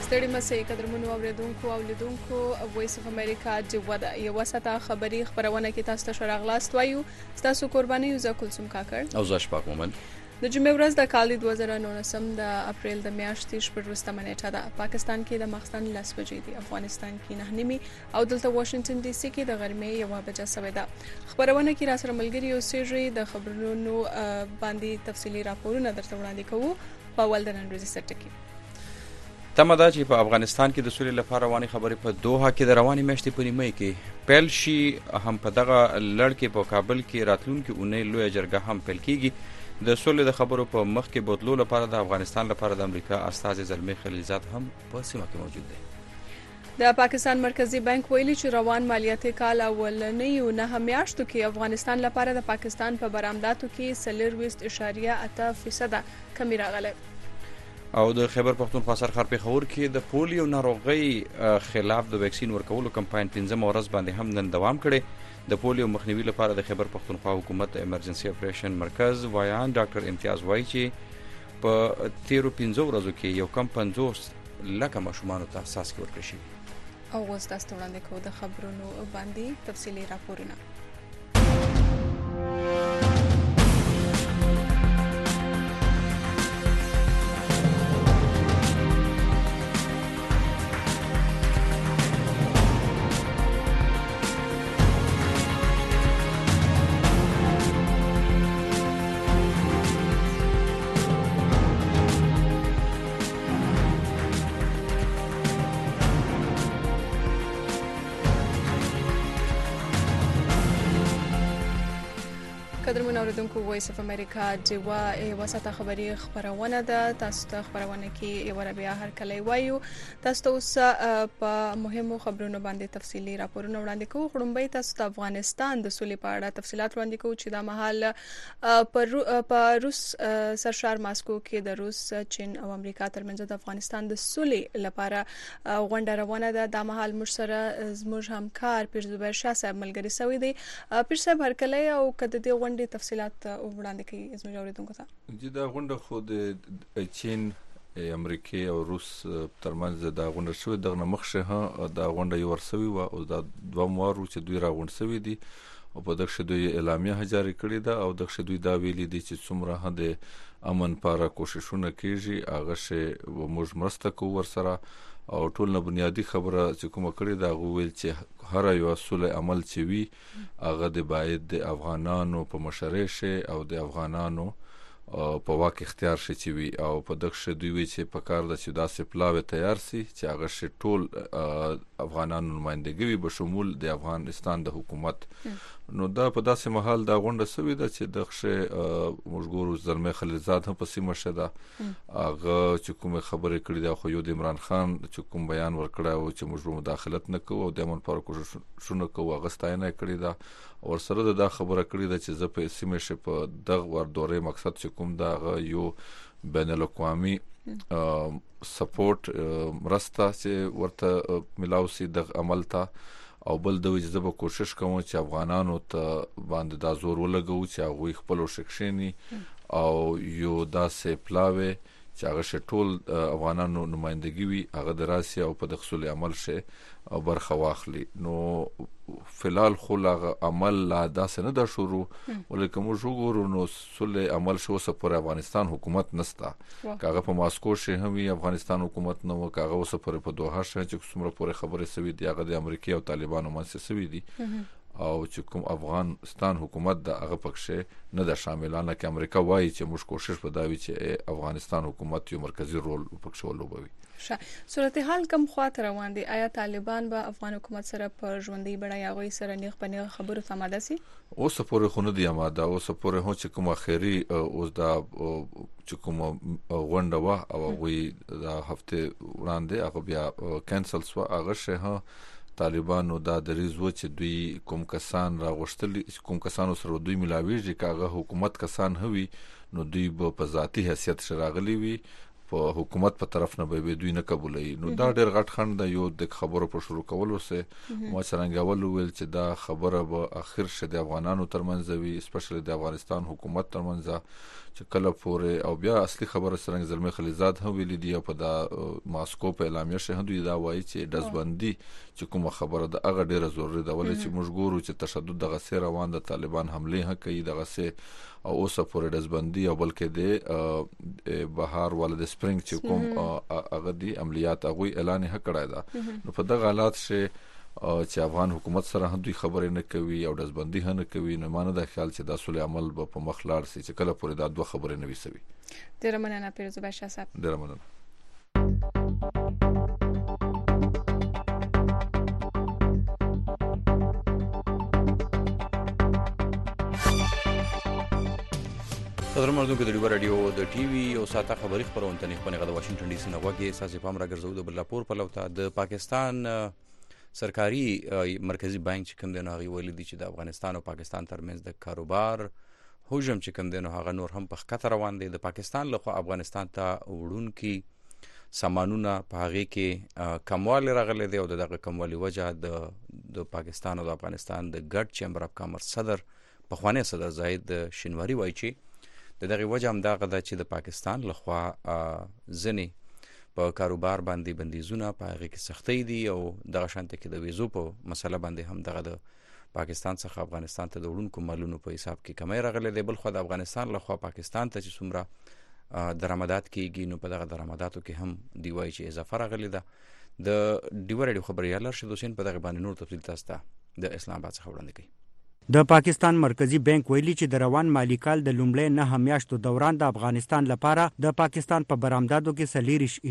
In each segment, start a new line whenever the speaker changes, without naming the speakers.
ستړي مسئ قدرمنو اوریدونکو او لیدونکو وایس اف امریکا جوده یو ساته خبری خبرونه کې تاسو ته شراغلاست وایو تاسو قرباني یو زکلسم کاکړ
او زاشپاک مومن
د جمعې ورځ د کال 2019 د اپریل د میاشتې شپږمه نیټه ده پاکستان کې د ماخستن 10 بجې دي افغانستان کې 9 او دلته واشنگټن ډي سي کې د غرمې 1 بجه سوي ده خبرونه کې را سره ملګری اوسېږي د خبرونو باندې تفصيلي راپورونه درته وړاندې کوو په ول د نن ورځې سټ کې
تمه ده چې په افغانستان کې د سولې لپاره رواني خبرې په دوحه کې د رواني میاشتې په نیمه کې پیل شي هم په دغه لړ کې په کابل کې راتلونکي اونۍ لوی جرګه هم پیل کیږي د سولې د خبرو په مخ کې بدلو لپاره د افغانستان لپاره د امریکا استازي زلمی خلیلزاد هم په سیمه کې موجود دی
د پاکستان مرکزی بانک ویلي چې روان مالیاتي کال اولنیو 9 میاشتو کې افغانستان لپاره د پاکستان په برآمداتو کې 0.8% کمی راغله
او د خیبر پختونخوا سرخر پیښور کې د پولیو ناروغي خلاف د ویکسین ورکولو کمپاین 15 ورځ باندې هم نن دوام کړي د پولیو مخنیوي لپاره د خیبر پختونخوا حکومت ایمرجنسي اپریشن مرکز وایان ډاکټر امتیاز وایي چې په 13 ورځو کې یو کم 50 لکه ماشومان ته څاڅکي ورکړي شي
او اوس تاسو ته وړاندې کوو د خبرونو باندې تفصيلي راپورونه قدرمنو اوریدونکو وایس اف امریکا جوا وساته خبری خبرونه ده تاسو ته خبرونه کې یو بیا هر کله وایو تاسو ته اوس په مهمو خبرونو باندې تفصيلي راپورونه وړاندې کوو خړمبې تاسو ته افغانستان د سولې په اړه تفصيلات وړاندې کوو چې دا مهال په روس سرشار ماسکو کې د روس چین او امریکا ترمنځ د افغانستان د سولې لپاره غونډه روانه ده د مهال مشره زموږ همکار پیر زبیر شاه صاحب ملګری سوی دی پیر صاحب هر کله او کده دی غونډه تفصيلات وړاندې کوي زموږ اوریدونکو ته
چې دا غونډه خو د چین امریکا او روس ترمنځ دا غونډه شو دغه مخشه دا غونډه یو ورسوي او دا دوه مارو چې دوی راغونډ سوي دي او په دغه دوی اعلامیه جاری کړې ده او دغه دوی دا ویلي دي چې څومره د امن لپاره کوششونه کیږي هغه شی موږ مرسته کوو ورسره او ټول نه بنیادی خبره چې کومه کړې دا ویل چې هر یو سولې عمل چې وی هغه د باید د افغانانو په مشرشه او د افغانانو په واک اختیار شي چې وی او په دغه دوی وی چې په کار د چې داسې پلاوی تیار سي چې هغه شی ټول افغانانو نمائندګي به شمول د افغانستان د حکومت نو دا په داسې محل دا غونډه سوي ده چې دغه مشګورو زلمی خلیلزاد هم په سیمه شه ده هغه چې کومه خبره کړې ده خو یو د عمران خان چې کوم بیان ورکړی او چې موږ مداخلت نه کوو او د امن پر کوششونه کوو هغه ستاینه کړې ده او سره دا خبره کړې ده چې زه په سیمه شه په دغه ور دورې مقصد چې کوم دا یو بین الاقوامي سپورټ مرسته چې ورته ملاوسي د عمل ته او بل د وجزبه کوشش کوم چې افغانانو ته باندې دا زور ولګو چې هغه خپل شکشنی او یو داسې پلاوي چې هغه ټول افغانانو نمائندګي وي هغه د راسي او په دخول عمل شي او برخه واخلي نو فلال خلغه عمل لا داسې نه د شروع ولیکم موږ وګورو نو سول عمل شو سپور افغانستان حکومت نستا کاغه په ماسکو شه هم افغانستان حکومت نو کاغه سپور په دوحه شه چې څومره پورې خبره سوي دی هغه د امریکا او طالبانو منځ سوي دي او چې کوم افغانستان حکومت د هغه پکښه نه د شاملانه کې امریکا وایي چې موږ کوشش وکړو چې افغانستان حکومت یو مرکزی رول پکښه ولوبوي
صورتحال کم خاطر روان دي آیا طالبان به افغان حکومت سره پر ژوندۍ بړای هغه سره نیغ پنیغه خبرو سماده سي
اوس پورې خو نه دی آماده اوس پورې هو چې کوم اخیری اوس دا چې کوم غونډه وا او وی دا هفته وړاندې هغه بیا کینسل سو هغه شه طالبانو دا د ریزو چې دوی کوم کسان راغشتل کوم کسانو سره دوی ملاویږي کاغه حکومت کسان هوي نو دوی په ذاتی حیثیت شراغلی وي په حکومت په طرف نه به دوی نه قبولوي. نو دا ډېر غټ خنډ دی. یو د خبرو په شروع کولو سه ما څنګه ویل چې دا خبره به اخر شه د افغانانو ترمنځ وي، اسپیشلی د افغانستان حکومت ترمنځ، چې کله پورې او بیا اصلي خبره څنګه زلمی خلیزاد هم ویلي دی په د ماسکو په اعلامیه شه دوی دا وایي چې دزبندي چې کومه خبره ده هغه ډېره ضروري ده، ولې چې موږ ګورو چې تشدد دغه سره روان د طالبان حمله کوي دغه سه او اوسه پورې دزبندي او بلکې د بهار ولې د سپرینګ چې کوم هغه دی عملیات هغه اعلان کړی ده. نو په دغه حالات شه چې افغان حکومت سره هم دوی خبرې نه کوي او دزبندي هم نه کوي، نو مانه د خیال چې دا سولې عمل په مخ لاړ سي چې کله پورې دا دوه خبرې نه وي سوي.
ډېر مننه پیروز بادشاه صاحب.
ډېر مننه.
قدر مردونکو د ډیوه رادیو د ټي وي او ساته خبري خبرونه تنه خپل غو واشنگټن ډي سي نه وګي اساسي پام راګرځو د بلاپور په لوته د پاکستان سرکاري مرکزی بانک چې کوم دنه غي ولیدي چې د افغانستان او پاکستان ترمنځ د کاروبار هجوم چې کوم دنه هغه نور هم په خطر روان دي. د پاکستان لخوا افغانستان ته وړونکي سامانونه په هغه کې کموال راغلي دي او دغه کموالي وجه د پاکستان او د افغانستان د ګډ چیمبر اف کامرس صدر په خوانه صدر زاید شینواری وایي چې دغه وجه هم دا غدا چې د پاکستان لخوا ځنی په کاروبار باندې بندیزونه په هغه کې سختي دي او دغه شانته کې د ویزو په مسله باندې هم دغه د پاکستان څخه افغانستان ته د وړونکو مالونو په حساب کې کمی راغلي دی. بل خو د افغانستان لخوا پاکستان ته چې څومره درآمدات کیږي نو په دغه درآمداتو کې هم دی وایي چې اضافه راغلي ده. د ډیوه رادیو خبريال رشید حسین په دغه باندې نور تفصیل تاسو ته د اسلام آباد څخه وړاندې کوي.
د پاکستان مرکزی بانک ویلي چې د روان مالی کال د لومړۍ 9 میاشتو دوران د افغانستان لپاره د پاکستان په برآمداتو کې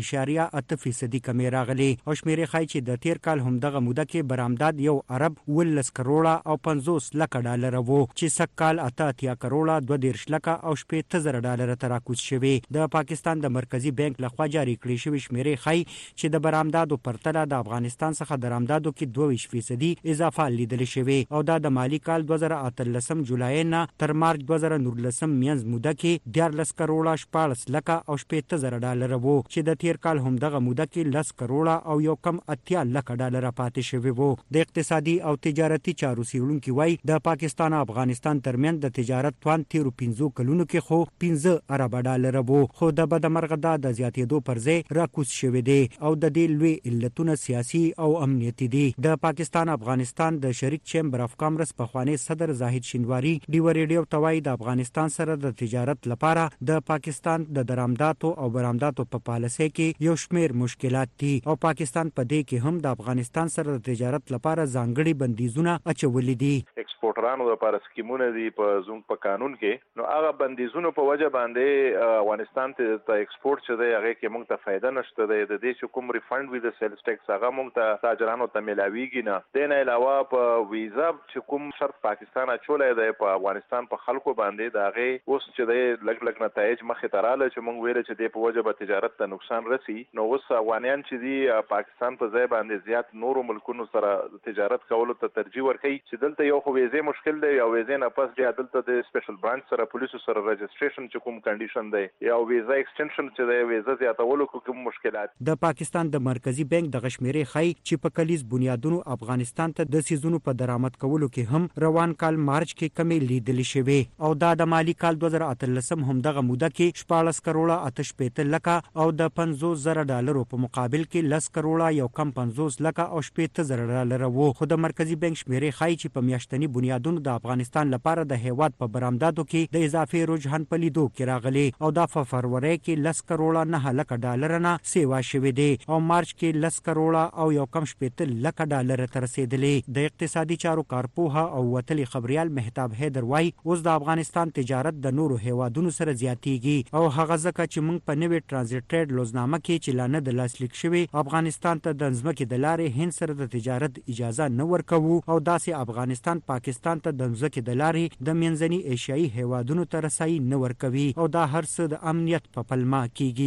4.8% کمی راغلي او شمیرې ښایي چې د تیر کال هم دغه موده کې برآمدات یو ارب 12 کروڑه او 50 لک ډالر وو چې سکهال 88 کروڑه 22 لک او 7000 ډالر ته راکوز شوی. د پاکستان د مرکزی بانک لخوا جاری کړی شوی شمیرې ښایي چې د برآمداتو پرتله د افغانستان څخه درآمداتو کې 22% اضافه لیدل شوی او دا د مالی کال 2013 جولای نه تر مارچ 2019 میانز موده کې 14 کروڑه 14 لک او 7000 ډالر وو چې د تیر کال هم دغه موده کې 10 کروڑه او یو کم 80 لک ډالر پاتې شوی وو. د اقتصادي او تجارتي چارو څیړونکو وایي د پاکستان او افغانستان ترمنځ د تجارت توان تیرو 15 کلونو کې خو 15 ارب ډالر وو، خو د بدمرغه د زیاتېدو پر ځای راکوز شوی دی او د دې لوی علتونه سیاسي او امنیتي دي. د پاکستان افغانستان د شریک چیمبر اف کامرس په خوانه صدر زاهد شینواری ډیوه ریډیو توای د افغانستان سره د تجارت لپاره د پاکستان د درآمداتو او برآمداتو په پالیسۍ کې یو شمیر مشکلات دي او پاکستان په دې کې هم د افغانستان سره د تجارت لپاره ځانګړي بندیزونه اچولي دي.
ایکسپورټرانو لپاره سکیمونه دي په زوم په قانون کې، نو هغه بندیزونه په وجه باندې افغانستان ته د ایکسپورټ چې دی هغه کې موږ ته فائدہ نشته دی. د دې چې کوم ریفند وی د سیلز ټیکس هغه موږ ته تاجرانو ته ملاویږي نه. د نه علاوه په ویزا چې کوم شرط پاکستان اچولای دی په افغانستان په خلکو باندې دا غي اوس چې دی لګ نتایج مخې ته رااله چې موږ ویل چې د په وجه به تجارت ته نقصان رسی. نو اوس افغانان چې دی پاکستان په ځای باندې زیات نورو ملکونو سره تجارت کولو ته ترجیح ورکوي چې دلته یو خو ویزه مشکل دی او ویزه نه پس بیا دلته د سپیشل برانچ سره پولیسو سره رجسټریشن چې کوم کنډیشن دی یا ویزه ایکسټنشن چې دی ویزه زیاتولو کوم مشکلات.
د پاکستان د مرکزی بانک د غشمیرې خای چې په کلیز بنیادونو افغانستان ته د سیزونو په درآمد کولو کې هم روان کال مارچ کې کمی لیدل شوی او دا د مالی کال 2013 هم دغه موده کې 14 کروڑه 88 لک او د 50000 ډالر په مقابل کې 10 کروڑه یو کم 50 لک او 7000 ډالر وو. خو د مرکزی بانک شمیرې خای چې په میاشتنی بنیادونو د افغانستان لپاره د هیواد په برآمداتو کې د اضافي رجحان په لیدو کې راغلي او د فروری کې 10 کروڑه 9 لک ډالر نه سیوا شوی دی او مارچ کې 10 کروڑه او یو کم 70 لک ډالر تر رسیدلې. د اقتصادي چارو کارپوها او وتلی خبريال مهتاب حیدر وای اوس د افغانستان تجارت د نورو هیوادونو سره زیاتیږي او هغه ځکه چې موږ په نوې ترانزیټ لوزنامه کې چې لانه د لاسلیک شوی افغانستان ته د ځمکې د لارې هند سره د تجارت اجازه نه ورکوو او داسې افغانستان پاکستان ته د ځمکې د لارې د منځني ایشیایي هیوادونو ته رسایي نه ورکوي او دا هر څه د امنیت په پلمه کیږي.
और वो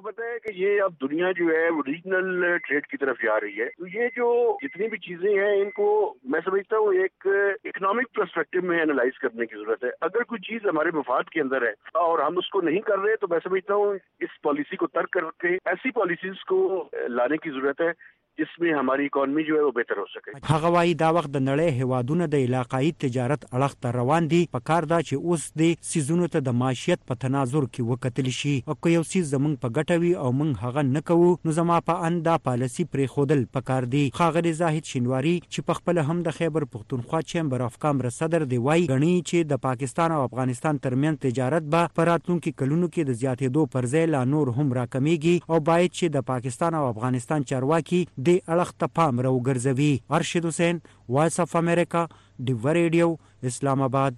आपको पता है कि ये अब दुनिया जो है वो रीजनल ट्रेड की तरफ जा रही है, तो ये जो जितनी भी चीजें हैं इनको मैं समझता हूँ एक इकोनॉमिक पर्सपेक्टिव में एनालाइज करने की जरूरत है। अगर कोई चीज हमारे मफाद के अंदर है और हम उसको नहीं कर रहे, तो मैं समझता हूँ इस पॉलिसी को तर्क करके ऐसी पॉलिसीज को लाने की जरूरत है जिसमें हमारी इकोनॉमी जो है वो बेहतर हो सके।
هغه وايي دا وخت د نړۍ هیوادونه د علاقايي تجارت اړخ ته روان دي، په کار دا چې اوس د سیزونو ته د معیشت په تناظر کې وکتل شي، او که یو سیز زمونږ په ګټه وي او موږ هغه نه کوو نو زما په ان دا پالیسي پرې خودل پکار دي. ښاغلي زاهد شینواری چې په خپل هم د خیبر پښتونخوا چیمبر اف کامرس صدر دی وایي غني چې د پاکستان او افغانستان ترمن تجارت به په راتلونکي کلونو کې د زیاتېدو پر ځای لا نور هم راکمیږي، او باید چې د پاکستان او افغانستان چارواکي د اړخ ته پام راوګرځوي. ارشد حسین، وایس اف امریکا، ډیو ریډیو، اسلام آباد.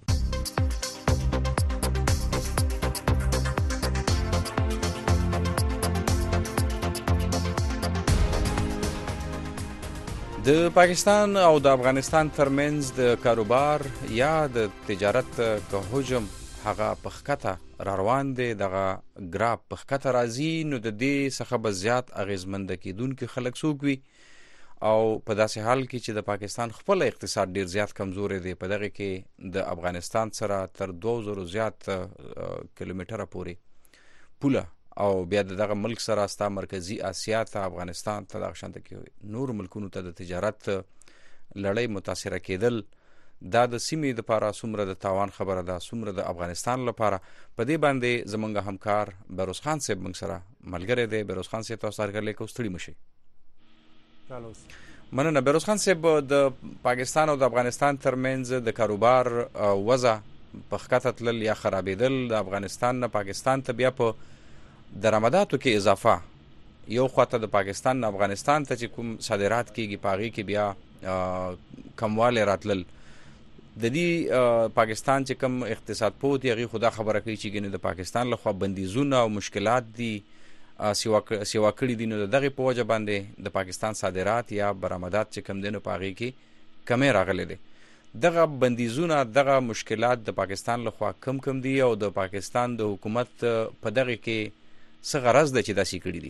د پاکستان او د افغانستان ترمنځ د کاروبار یا د تجارت که حجم هغه پخکته را روان دی، دغه ګراف پخکته راځي، نو د دې څخه به زیات اغیزمنده کیدونکي خلک څوک وي، او په داسې حال کې چې د پاکستان خپل اقتصاد ډیر زیات کمزوري دی، په دغه کې د افغانستان سره تر 2000 زیات کیلومتره پورې پوله، او بیا دغه ملک سره ستا مرکزی آسیا ته، افغانستان ته، دغه شانته کې نور ملکونو ته د تجارت لړۍ متاثره کېدل، دا د سیمې دپاره څومره د تاوان خبره ده، څومره د افغانستان لپاره. په دې باندې زمونږ همکار بیروز خان صاحب موږ سره ملګری دی. بیروز خان صاحب تاسو هرکلی کو ستړي مشئ. مننه. بیروز خان صاحب، د پاکستان او د افغانستان ترمنځ د کاروبار وضع په ښکته تلل یا خرابېدل، د افغانستان نه پاکستان ته بیا په درآمداتو کې اضافه، یو خواته د پاکستان نه افغانستان ته چې کوم صادرات کېږي په هغې کې بیا کموالی راتلل. د دې پاکستان چې کوم اقتصاد پوه دي هغې خو دا خبره کوي چې ګنې د پاکستان لخوا بندیزونه او مشکلات دي سیوا کړي دي، نو د دغې په وجه باندې د پاکستان صادرات یا برآمدات چې کم دی نو په هغې کې کمی راغلی دی. دغه بندیزونه، دغه مشکلات د پاکستان لخوا کم دي، او د پاکستان د حکومت په دغې کې څه غرض ده چې داسې کړي دي؟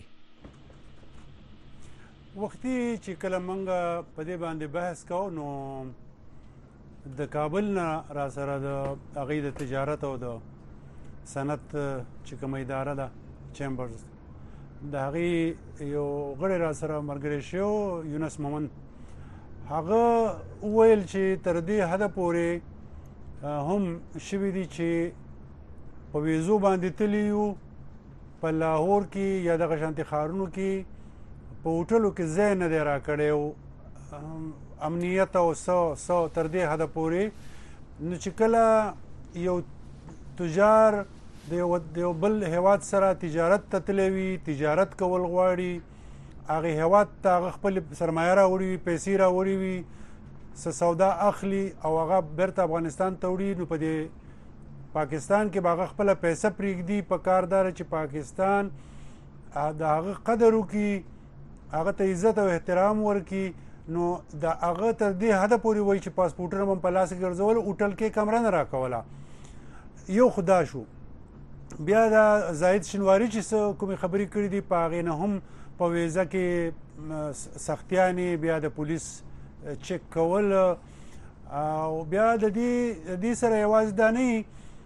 وختي چې کله موږ په دې باندې بحث کوو نو د کابل نه را سره د هغې د تجارت او د صنعت چې کومه اداره ده چیمبرز، د هغې یو غړی را سره ملګری شوی یونس مومن، هغه وویل چې تر دې حده پورې هم شوي دي چې په ویزو باندې تللي یو، په لاهور کې یا دغه شانتي ښارونو کې په هوټلو کې ځای نه دی راکړی، امنیت او سو تر دې حده پورې. نو چې کله یو تجار د یو بل هیواد سره تجارت ته تللی وي، تجارت کول غواړي، هغې هیواد ته هغه خپل سرمایه راوړي وي، پیسې راوړي وي، څه سودا اخلي او هغه بیرته افغانستان ته وړي، نو په دې پاکستان کې به هغه خپله پیسه پرېږدي. په کار داره چې پاکستان د هغه قدر وکړي، هغه ته عزت او احترام ورکړي. نو د هغه تر دې حده پورې وایي چې پاسپورټونه به په لاس کې ګرځول، هوټل کې کمره نه راکوله. یو خدا شو. بیا د زاهد شینواري چې څه کومې خبرې کړي دي په هغې نه هم په ویزه کې سختیانې، بیا د پولیس چک کول، او بیا د دې سره یوازې دا نه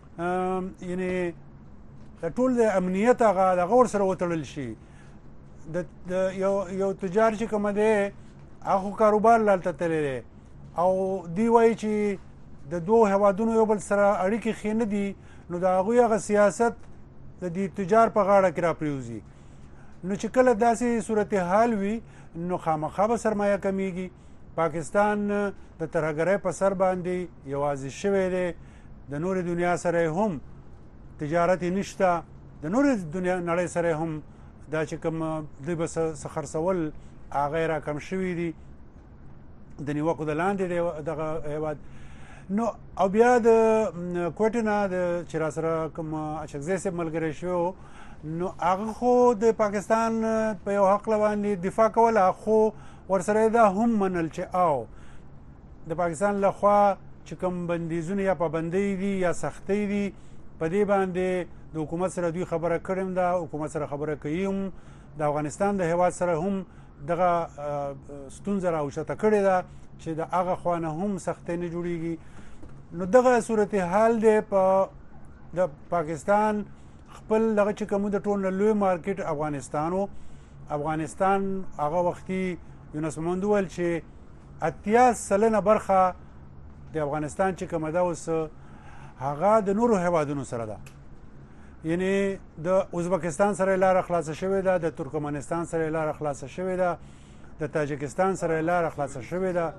یعنې د ټول د امنیت هغه ورسره وتړل شي. د یو تجار چې کومه دی هغه کاروبار لالته تللی دی، او دی وایي چې د دوو هیوادونو یو بل سره اړیکې ښې نه دي، نو د هغوی هغه سیاست د دې تجار په غاړه کې راپرېوځي. نو چې کله داسې صورتحال وي نو خامخا به سرمایه کمیږي. پاکستان د ترهګرۍ په سر باندې یوازې شوی دی، د نورې دنیا سره هم تجارت یې نشته، د نورې دنیا نړۍ سره هم دا چې کوم دوی به څه خرڅول هغه یې را کم شوي دي، د نیوکو د لاندې دی دغه هیواد. نو او بیا د کوټې نه چې را سره کوم اچکزی صاحب ملګری شو، نو هغه خو د پاکستان په یو حق باندې دفاع کوله، خو ورسره دا هم منل چې او د پاکستان لخوا چې کوم بندیزونه یا پابندۍ دي یا سختۍ دي په دې باندې د حکومت سره دوی خبره کړې ده، حکومت سره خبره کوي هم، د افغانستان د هیواد سره هم دغه ستونزه راوچته کړې ده چې د هغه خوا نه هم سختۍ نه جوړېږي. نو دغه صورتحال دی په د پاکستان خپل دغه چې کوم د ټول لوی مارکیټ افغانستان هغه وختي یونس محمد وویل چې 80% برخه د افغانستان چې کومه ده اوس هغه د نورو هیوادونو سره ده، یعنی د ازبکستان سره لاره خلاصه شوې ده، د ترکمنستان سره لاره خلاصه شوې ده، د تاجکستان سره لاره خلاصه شوې ده،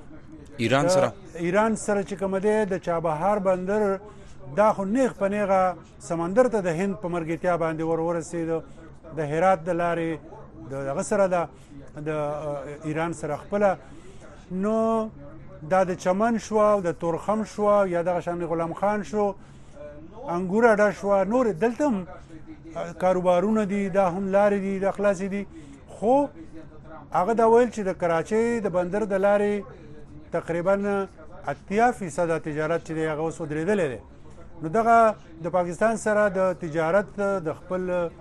ایران سره چې کومه ده د چابهار بندر دا خو نیغ په نیغه سمندر ته د هند په مرګتیا باندې ورسېد، د هرات د لارې دغه سره ده د ایران سره خپله. نو دا د چمن شو او د تورخم شو یا دغه شان غلام خان شو، انګور اډه شو، نور دلته هم کاروبارونه دي، دا هم لارې دي، د خلاصې دي. خو هغه دا ویل چې د کراچۍ د بندر د لارې تقریبا 80% تجارت چې دی هغه اوس ودرېدلی دی. نو دغه د پاکستان سره د تجارت د خپل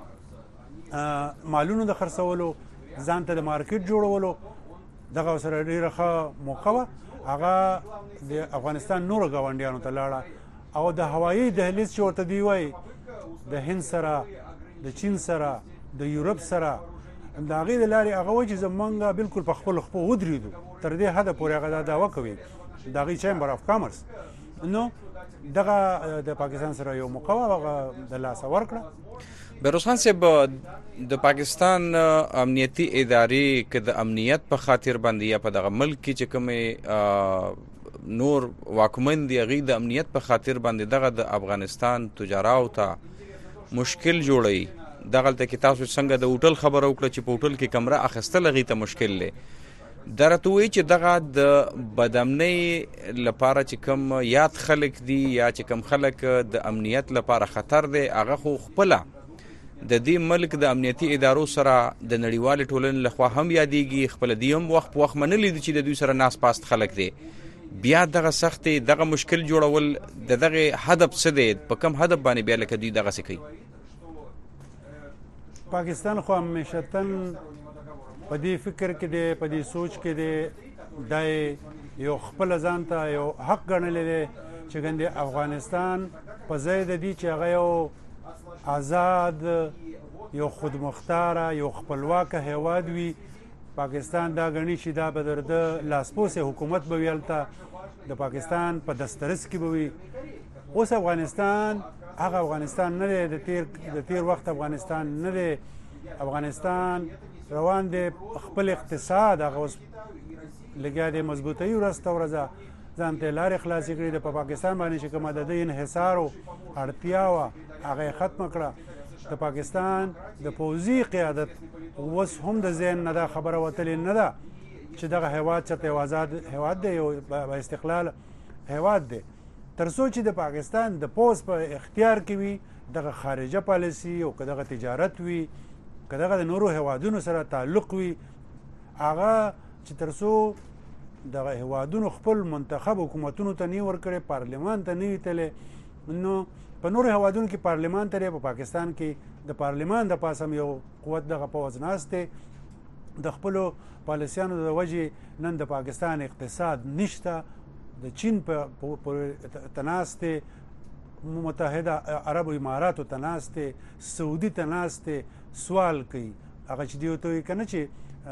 مالونو د خرڅولو، ځان ته د مارکیټ جوړولو دغه سره ډېره ښه موقع وه. هغه د افغانستان نورو ګاونډیانو ته لاړه او د هوایي دهلیز چې ورته دوی وایي د هند سره، د چین سره، د یورپ سره، د هغې د لارې هغه وایي چې زمونږ بلکل په خپلو خپو ودرېدو، تر دې حده پورې هغه دا دعوه کوي د هغې چیمبر آف کامرس. نو دغه د پاکستان سره یو موقع وه، هغه د لاسه ورکړه.
بهروز خان صاحب، د پاکستان امنیتي ادارې که د امنیت په خاطر باندې یا په دغه ملک کې چې کومې نور واکمن دي هغې د امنیت په خاطر باندې دغه د افغانستان تجاراو ته مشکل جوړوي. دغلته کې تاسو څنګه د هوټل خبره وکړه چې په هوټل کې کمره اخیستل هغې ته مشکل دی. دا راته وایي چې دغه د بدامنۍ لپاره چې کوم یاد خلک دي یا چې کوم خلک د امنیت لپاره خطر دی، هغه خو خپله د دې ملک د امنیتي ادارو سره د نړیوالې ټولنې لخوا هم یادېږي، خپله دې هم وخت په وخت منلي دي چې د دوی سره ناس پاست خلک دی. بیا دغه سختې دغه مشکل جوړول د دغه هدف څه دی؟ په کوم هدف باندې بیا لکه دوی دغسې کوي؟
پاکستان خو همیشتن په دې فکر کې دی، په دې سوچ کې دی، دا یو خپله ځان ته یو حق ګڼلی دی چې ګندې افغانستان په ځای د دې چې هغه یو آزاد، یو خودمختاره، یو خپلواکه هیواد وي، پاکستان دا ګڼي چې دا به د لاسپوڅې حکومت به وي، هلته د پاکستان په دسترس کې به وي. اوس افغانستان هغه افغانستان نه دی، د تیر وخت افغانستان نه دی. افغانستان روان دی خپل اقتصاد هغه اوس لګیا دی مضبوطوي، ورځ ته ورځه ځان ته لارې خلاصې کړي. د په پاکستان باندې چې کومه د دې انحصار او اړتیا وه هغه یې ختمه کړه. د پاکستان د پوځي قیادت اوس هم د ذهن نه دا خبره وتلې نه ده چې دغه هیواد چېرته یو آزاد هیواد دی، یو با استقلال هیواد دی. تر څو چې د پاکستان د پوځ په اختیار کې وي دغه خارجه پالیسي او که دغه تجارت وي، که دغه د نورو هیوادونو سره تعلق وي، هغه چې تر څو دغه هیوادونو خپل منتخب حکومتونو ته نه ورکړي، پارلمان ته نه وي تللی، نو په نورو هیوادونو کې پارلمان ته په پاکستان کې د پارلمان د پاسه یو قوت دغه پوځ ناست دی. د خپلو پالیسیانو د وجې نن د پاکستان اقتصاد نشته، د چین په تناست دی، متحده عرب اماراتو تناست دی، سعودي تناست دی، سوال کوي هغه چې دیو ته کنه چې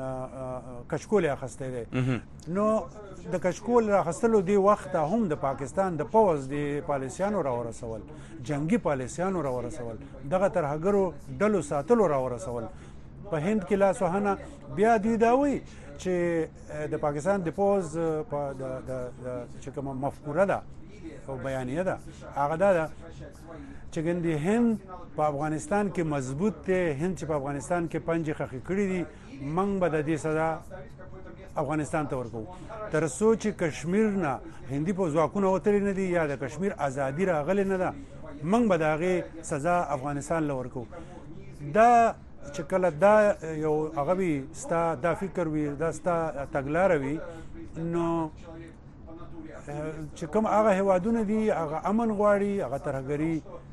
کچکول اخسته دی. نو د کچکول اخستلو دی وخت هم د پاکستان د پوځ د پالیسیانو را ورسول، جنگي پالیسیانو را ورسول، دغه ترهګرو ډلو ساتلو را ورسول. په هند کې لاس وهنه بیا دوی دا وایي چې د پاکستان د پوځ په چې کومه مفکوره ده او بیانیه ده هغه دا ده چې ګندې هند په افغانستان کې مضبوط دی، هند چې په افغانستان کې پنجې خښې کړي دي، موږ به د دې سزا افغانستان ته ورکوو. تر څو چې کشمیر نه هندي په ځواکونه وتلي نه دي یا د کشمیر ازادي راغلې نه ده، موږ به د هغې سزا افغانستان له ورکوو. دا چې کله دا یو هغه وي، ستا دا فکر وي، دا ستا تګلاره وي، نو چې کوم هغه هیوادونه دي هغه امن غواړي، هغه ترهګري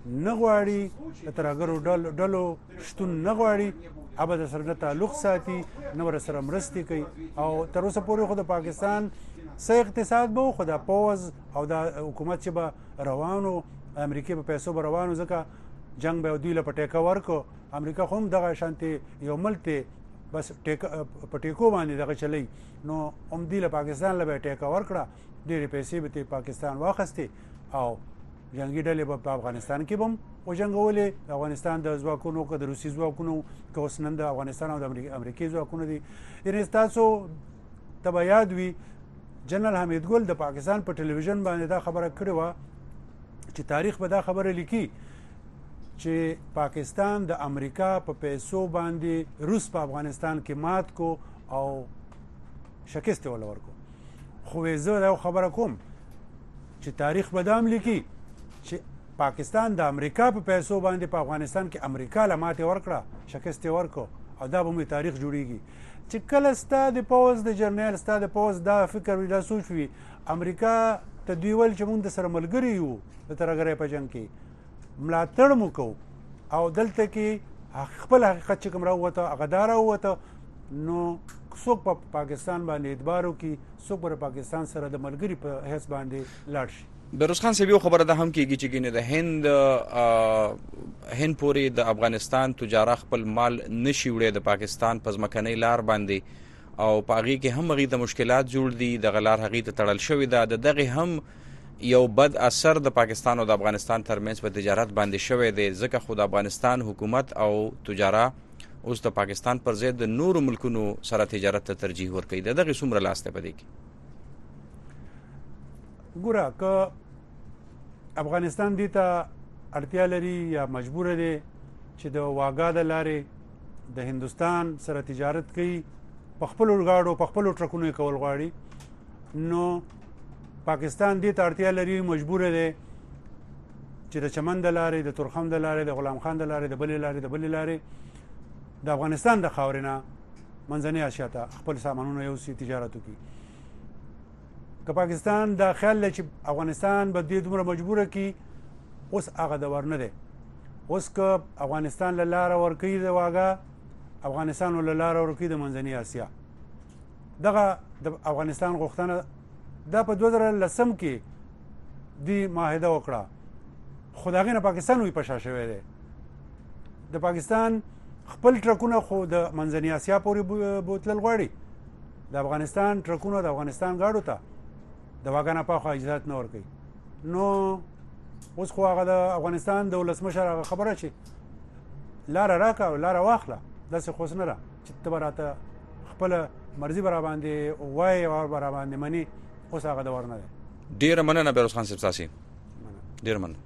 نه غواړي د ترهګرو ډلو شتون نه غواړي ابد سره تعلق ساتي نه ور سره مرستې کوي او تر اوسه پورې خو د پاکستان سه اقتصاد به خو د پوز او د حکومت چې به روانو امریکای په پیسو به روانو ځکه جنگ به دوی له پټیکا ورکو امریکا خو هم دغه شانتي یو ملک بس پټیکو باندې دغه چلی نو هم دی له پاکستان له ټیکا ورکړه ډېرې پیسې به پاکستان واخستې او جنگي ډلې به په افغانستان کې هم وجنګولې افغانستان د ځواکونو که د روسي ځواکونو که اوس نن د افغانستان او د امریکایي ځواکونو دي یعنې ستاسو ته به یاد وي جنرال حمید ګل د پاکستان په ټلویزیون باندې دا خبره کړې وه چې تاریخ به دا خبره لیکي چې پاکستان د امریکا په پیسو باندې روس په افغانستان کې مات کو او شکست یې ورکو خو زه دا خبره کوم چې تاریخ به دا هم لیکي چې پاکستان د امریکا په پیسو باندې په افغانستان کې امریکا له ماتې ورکړه شکست یې ورکو او دا به مو تاریخ جوړیږي چې کله ستا د پوز د جرنیل ستا د پوز دا فکر وي دا سوچ وي امریکا ته دوی ویل چې موږ د سره ملګري یو د ترهګرۍ په جنګ کې ملاتړ مو کوو او دلته کې خپل حقیقت چې کوم راووته هغه دا راووته نو څوک په پاکستان باندې اعتبار وکړي څوک پر پاکستان سره د ملګري په حیث باندې لاړ شي
بروز خان صاحب یو خبره ده هم کېږي چې ګینه د هند پورې د افغانستان تجارت خپل مال نشي وړي د پاکستان په ځمکنۍ لار باندې او پاغي کې هم غي د مشکلات جوړ دي د غلار هغه ته تړل شوی ده دغه هم یو بد اثر د پاکستان او د افغانستان ترمنځ په تجارت باندې شوی دی ځکه خو د افغانستان حکومت او تجارت اوس د پاکستان پر ضد د نورو ملکونو سره تجارت ته ترجیح ورکوي دغه څومره لاس ته پدې کې
ګوره که افغانستان دې ته اړتیا لري یا مجبور دی چې د واګا د لارې د هندوستان سره تجارت کوي په خپلو ګاډو په خپلو ټرکونو یې کول غواړي نو پاکستان دې ته اړتیا لري مجبور دی چې د چمن د لارې د تورخم د لارې د غلام خان د لارې د بلې لارې د افغانستان د خاورې نه منځنۍ اسیا ته خپل سامانونه یوسي تجارت وکړي که پاکستان دا خیال لري چې افغانستان به دې دومره مجبوره کړي اوس هغه دور نه دی اوس که افغانستان له لاره ورکوي د واګه افغانستان له لاره ورکوي د منځنۍ اسیا دغه د افغانستان غوښتنه دا په 2010 کې دی معاهده وکړه خو د هغې نه پاکستان وی په شا شوی دی د پاکستان خپل ټرکونه خو د منځنۍ اسیا پورې بوتلل غواړي د افغانستان ټرکونه د افغانستان ګاډو ته د واګه نه پاخه اجازت نه ورکوي نو اوس خو هغه د افغانستان د ولسمشر هغه خبره چې لاره راکړه او لاره واخله داسې خو نه ده چې ته به راته خپله مرضي به راباندې وایې او به راباندې مني اوس هغه دور نه دی
ډېره مننه بروز خان صاحب تاسې ډېره مننه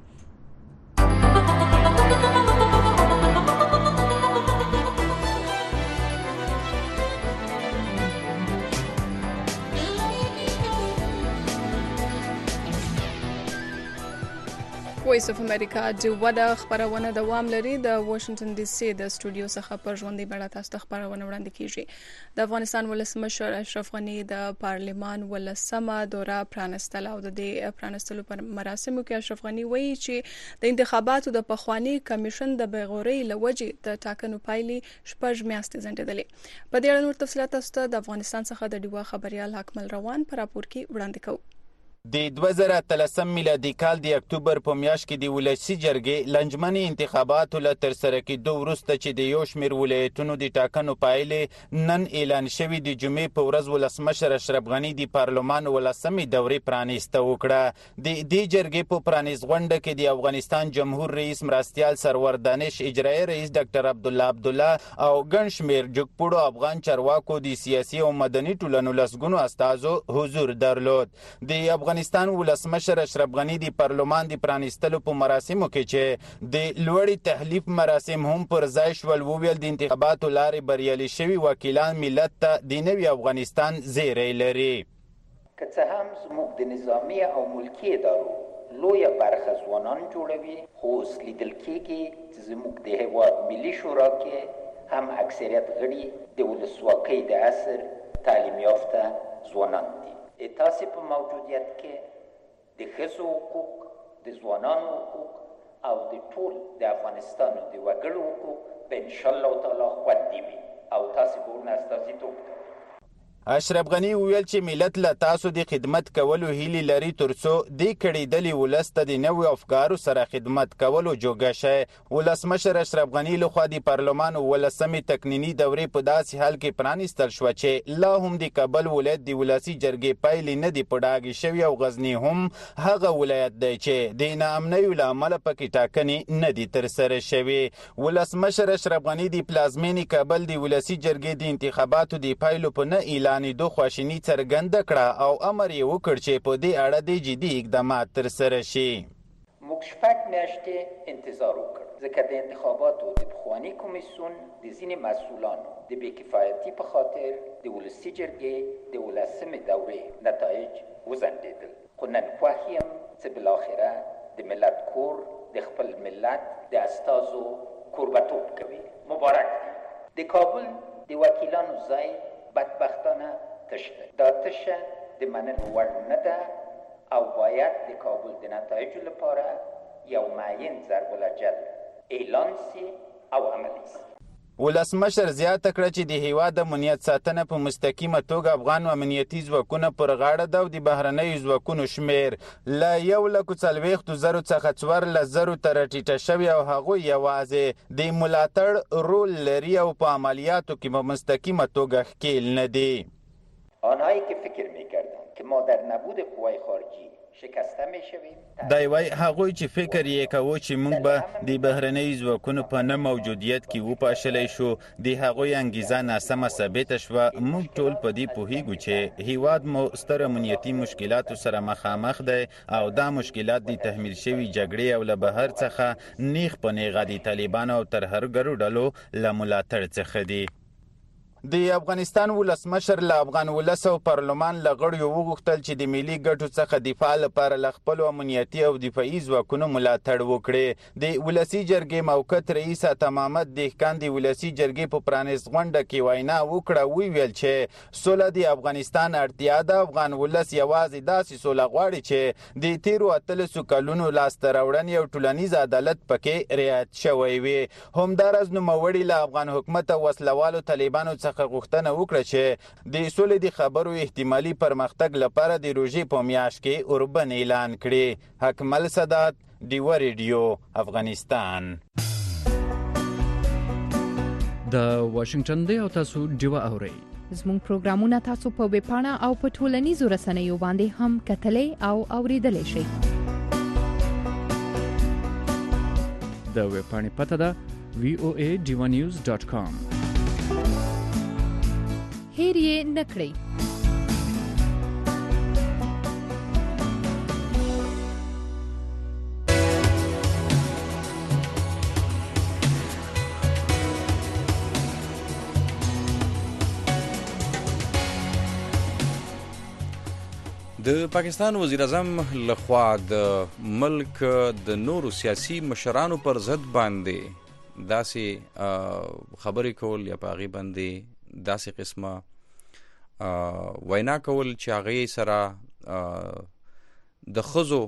وایس اف امریکا د خبرونه دوام لري د واشنگټن ډي سي د سټوډیو څخه پر ژوندۍ بڼه تاسو ته خبرونه وړاندې کیږي د افغانستان ولسمشر اشرف غني د پارلمان ولسمه دوره پرانستل او د دې پرانستلو پر مراسمو کې اشرف غني وایي چې د انتخاباتو د پخوانی کمیشن د بیغوري لوجې د ټاکنو پایلې شپږ میاشتې ځنډېدلې په دې اړه نور تفصیلات تاسو ته د افغانستان څخه د ډیوا خبريال حکمل روان پر راپور کې وړاندې کوو
د 2013 میلادي کال د اکتوبر په میاشت کې د ولسی جرګې لنجمني انتخاباتو له ترسره کېدو وروسته چې د یو شمېر ولایتونو د ټاکنو پایلې نن اعلان شوې د جمعې په ورځ ولسمشر اشرف غني د پارلمان ولسمې دورې پرانیسته وکړه د دې جرګې په پرانیست غونډه کې د افغانستان جمهور رئیس مرستیال سرور دانش اجرایي رئیس ډاکټر عبدالله او ګڼ شمېر جګپوړو افغان چارواکو د سیاسي او مدني ټولنو لسګونو استازو حضور درلود د افغانستان ولسمشر اشرف غني د پارلمان د پرانیستلو په مراسمو کې چې د لوړی تحلیف مراسم هم پر ځای شول وویل د انتخاباتو لارې بریالي شوي وکیلان ملت ته د نوي افغانستان زیری لري
که څه هم زموږ د نظامي او ملکي ادارو لویه برخه ځوانان جوړوي خو اوس لیدل کېږي چې زموږ د هېواد ملي شورا کې هم اکثریت غړي د ولسواکۍ د عصر تعلیم یافته ځوانان دي تاسې په موجودیت کې د ښځو حقوق د ځوانانو حقوق او د ټول د افغانستان د وګړو حقوق به ان شاء الله تعالی خوندي وي او تاسو ګورنه استازیتوب کوئ.
اشرف غنی ویل چې ملت له تاسو د خدمت کولو هیلې لري ترڅو د کړیدلې ولس ته د نوو افکارو سره خدمت کولو جوګه شي. ولسمشر اشرف غنی لخوا د پارلمان ولسمې تکنینی دورې په داسې حال کې پرانیستل شوه چې لا هم د کابل ولایت د ولسی جرګې پایلې نه دي په ډاګې شوي او غزني هم هغه ولایت دی چې د ناامنیو له امله پکې ټاکنې نه دي ترسره شوي. ولسمشر اشرف غنی د پلازمینې کابل د ولسی جرګې د انتخاباتو د پایلو په نه اعلان دو خواشینی څرګنده کړه او امر یې وکړ چې په دې اړه د جدي اقدامات ترسره شي.
موږ شپږ میاشتې انتظار وکړ ځکه د انتخاباتو د پخواني کمیسیون د ځینې مسؤلانو د بېکفایتي په خاطر د ولسي جرګې د ولسمې دورې نتایج وځنډېدل. خو نن خوښ یم چې بالاخره د ملت کور د خپل ملت د استازو کوربه‌توب کوي. مبارک دی. د کابل د وکیلانو ځای بدبختانه تش ده. دا تشه د منلو وړ نه ده او باید د کابل د نتایجو لپاره یو معین ضرب الجل اعلان سي او عملي سي.
ولسمشر زیاته کړه چې د هیواد د امنیت ساتنه په مستقیمه توګه افغان امنیتي ځواکونه پر غاړه ده او د بهرنیو ځواکونو شمیر له 140,000 څخه 4,000 ته راټیټه شوې او هغوی یوازې د ملاتړ رول لري او په عملیاتو کې په مستقیمه توګه ښکیل نه دي.
آنهایی که فکر می‌کردند که ما در نبود قوای خارجی شکسته میشویم.
دا وای هغوی چې فکر یې کاوه چې موږ به د بهرنیو ځواکونو په نه موجودیت کې وپاشلی شو د هغوی انګیزه ناسمه ثابته شوه. موږ ټول په دې پوهیږو چې هیواد مو ستر امنیتي مشکلاتو سره مخامخ دی او دا مشکلات د تحمیل شوي جګړې او له بهر څخه نیغ په نیغه د طالبانو او ترهګرو ډلو له ملاتړ څخه دي. د افغانستان ولسمشر له افغان ولس او پارلمان له غړیو وغوښتل چې د ملي ګټو څخه دفاع لپاره له خپلو امنیتي او دفاعي ځواکونو ملاتړ وکړي. د ولسي جرګې موقت رئیس عطا محمد دهقان د ولسي جرګې په پرانیست غونډه کې وینا وکړه. ویل چې سوله د افغانستان اړتیا ده. افغان ولس یوازې داسې سوله غواړي چې د تیرو 13 کلونو لاسته راوړنې او ټولنیز عدالت پکې رعایت شوی وي. همداراز نوموړي له افغان حکومت او وسلوالو طالبانو څخه غوښتنه وکړه چې د سولې د خبرو احتمالي پرمختګ لپاره د روژې په میاشت کې اوربند اعلان کړي. حکمل سادات، ډیوه ریډیو، افغانستان.
د واشنگټن دی او تاسو ډیوه اورئ.
زموږ پروګرامونه تاسو په ویب پاڼه او په ټولنیزو رسنیو باندې هم کتلای او اوریدلای شئ.
د ویب پاڼې پته ده voa.divanews.com.
هیر یې نکړئ.
د پاکستان وزیر اعظم لخوا د ملک د نورو سیاسي مشرانو پر ضد باندې داسې خبرې کول یا په هغې باندې داسې قسمه وینا کول چې هغې سره د ښځو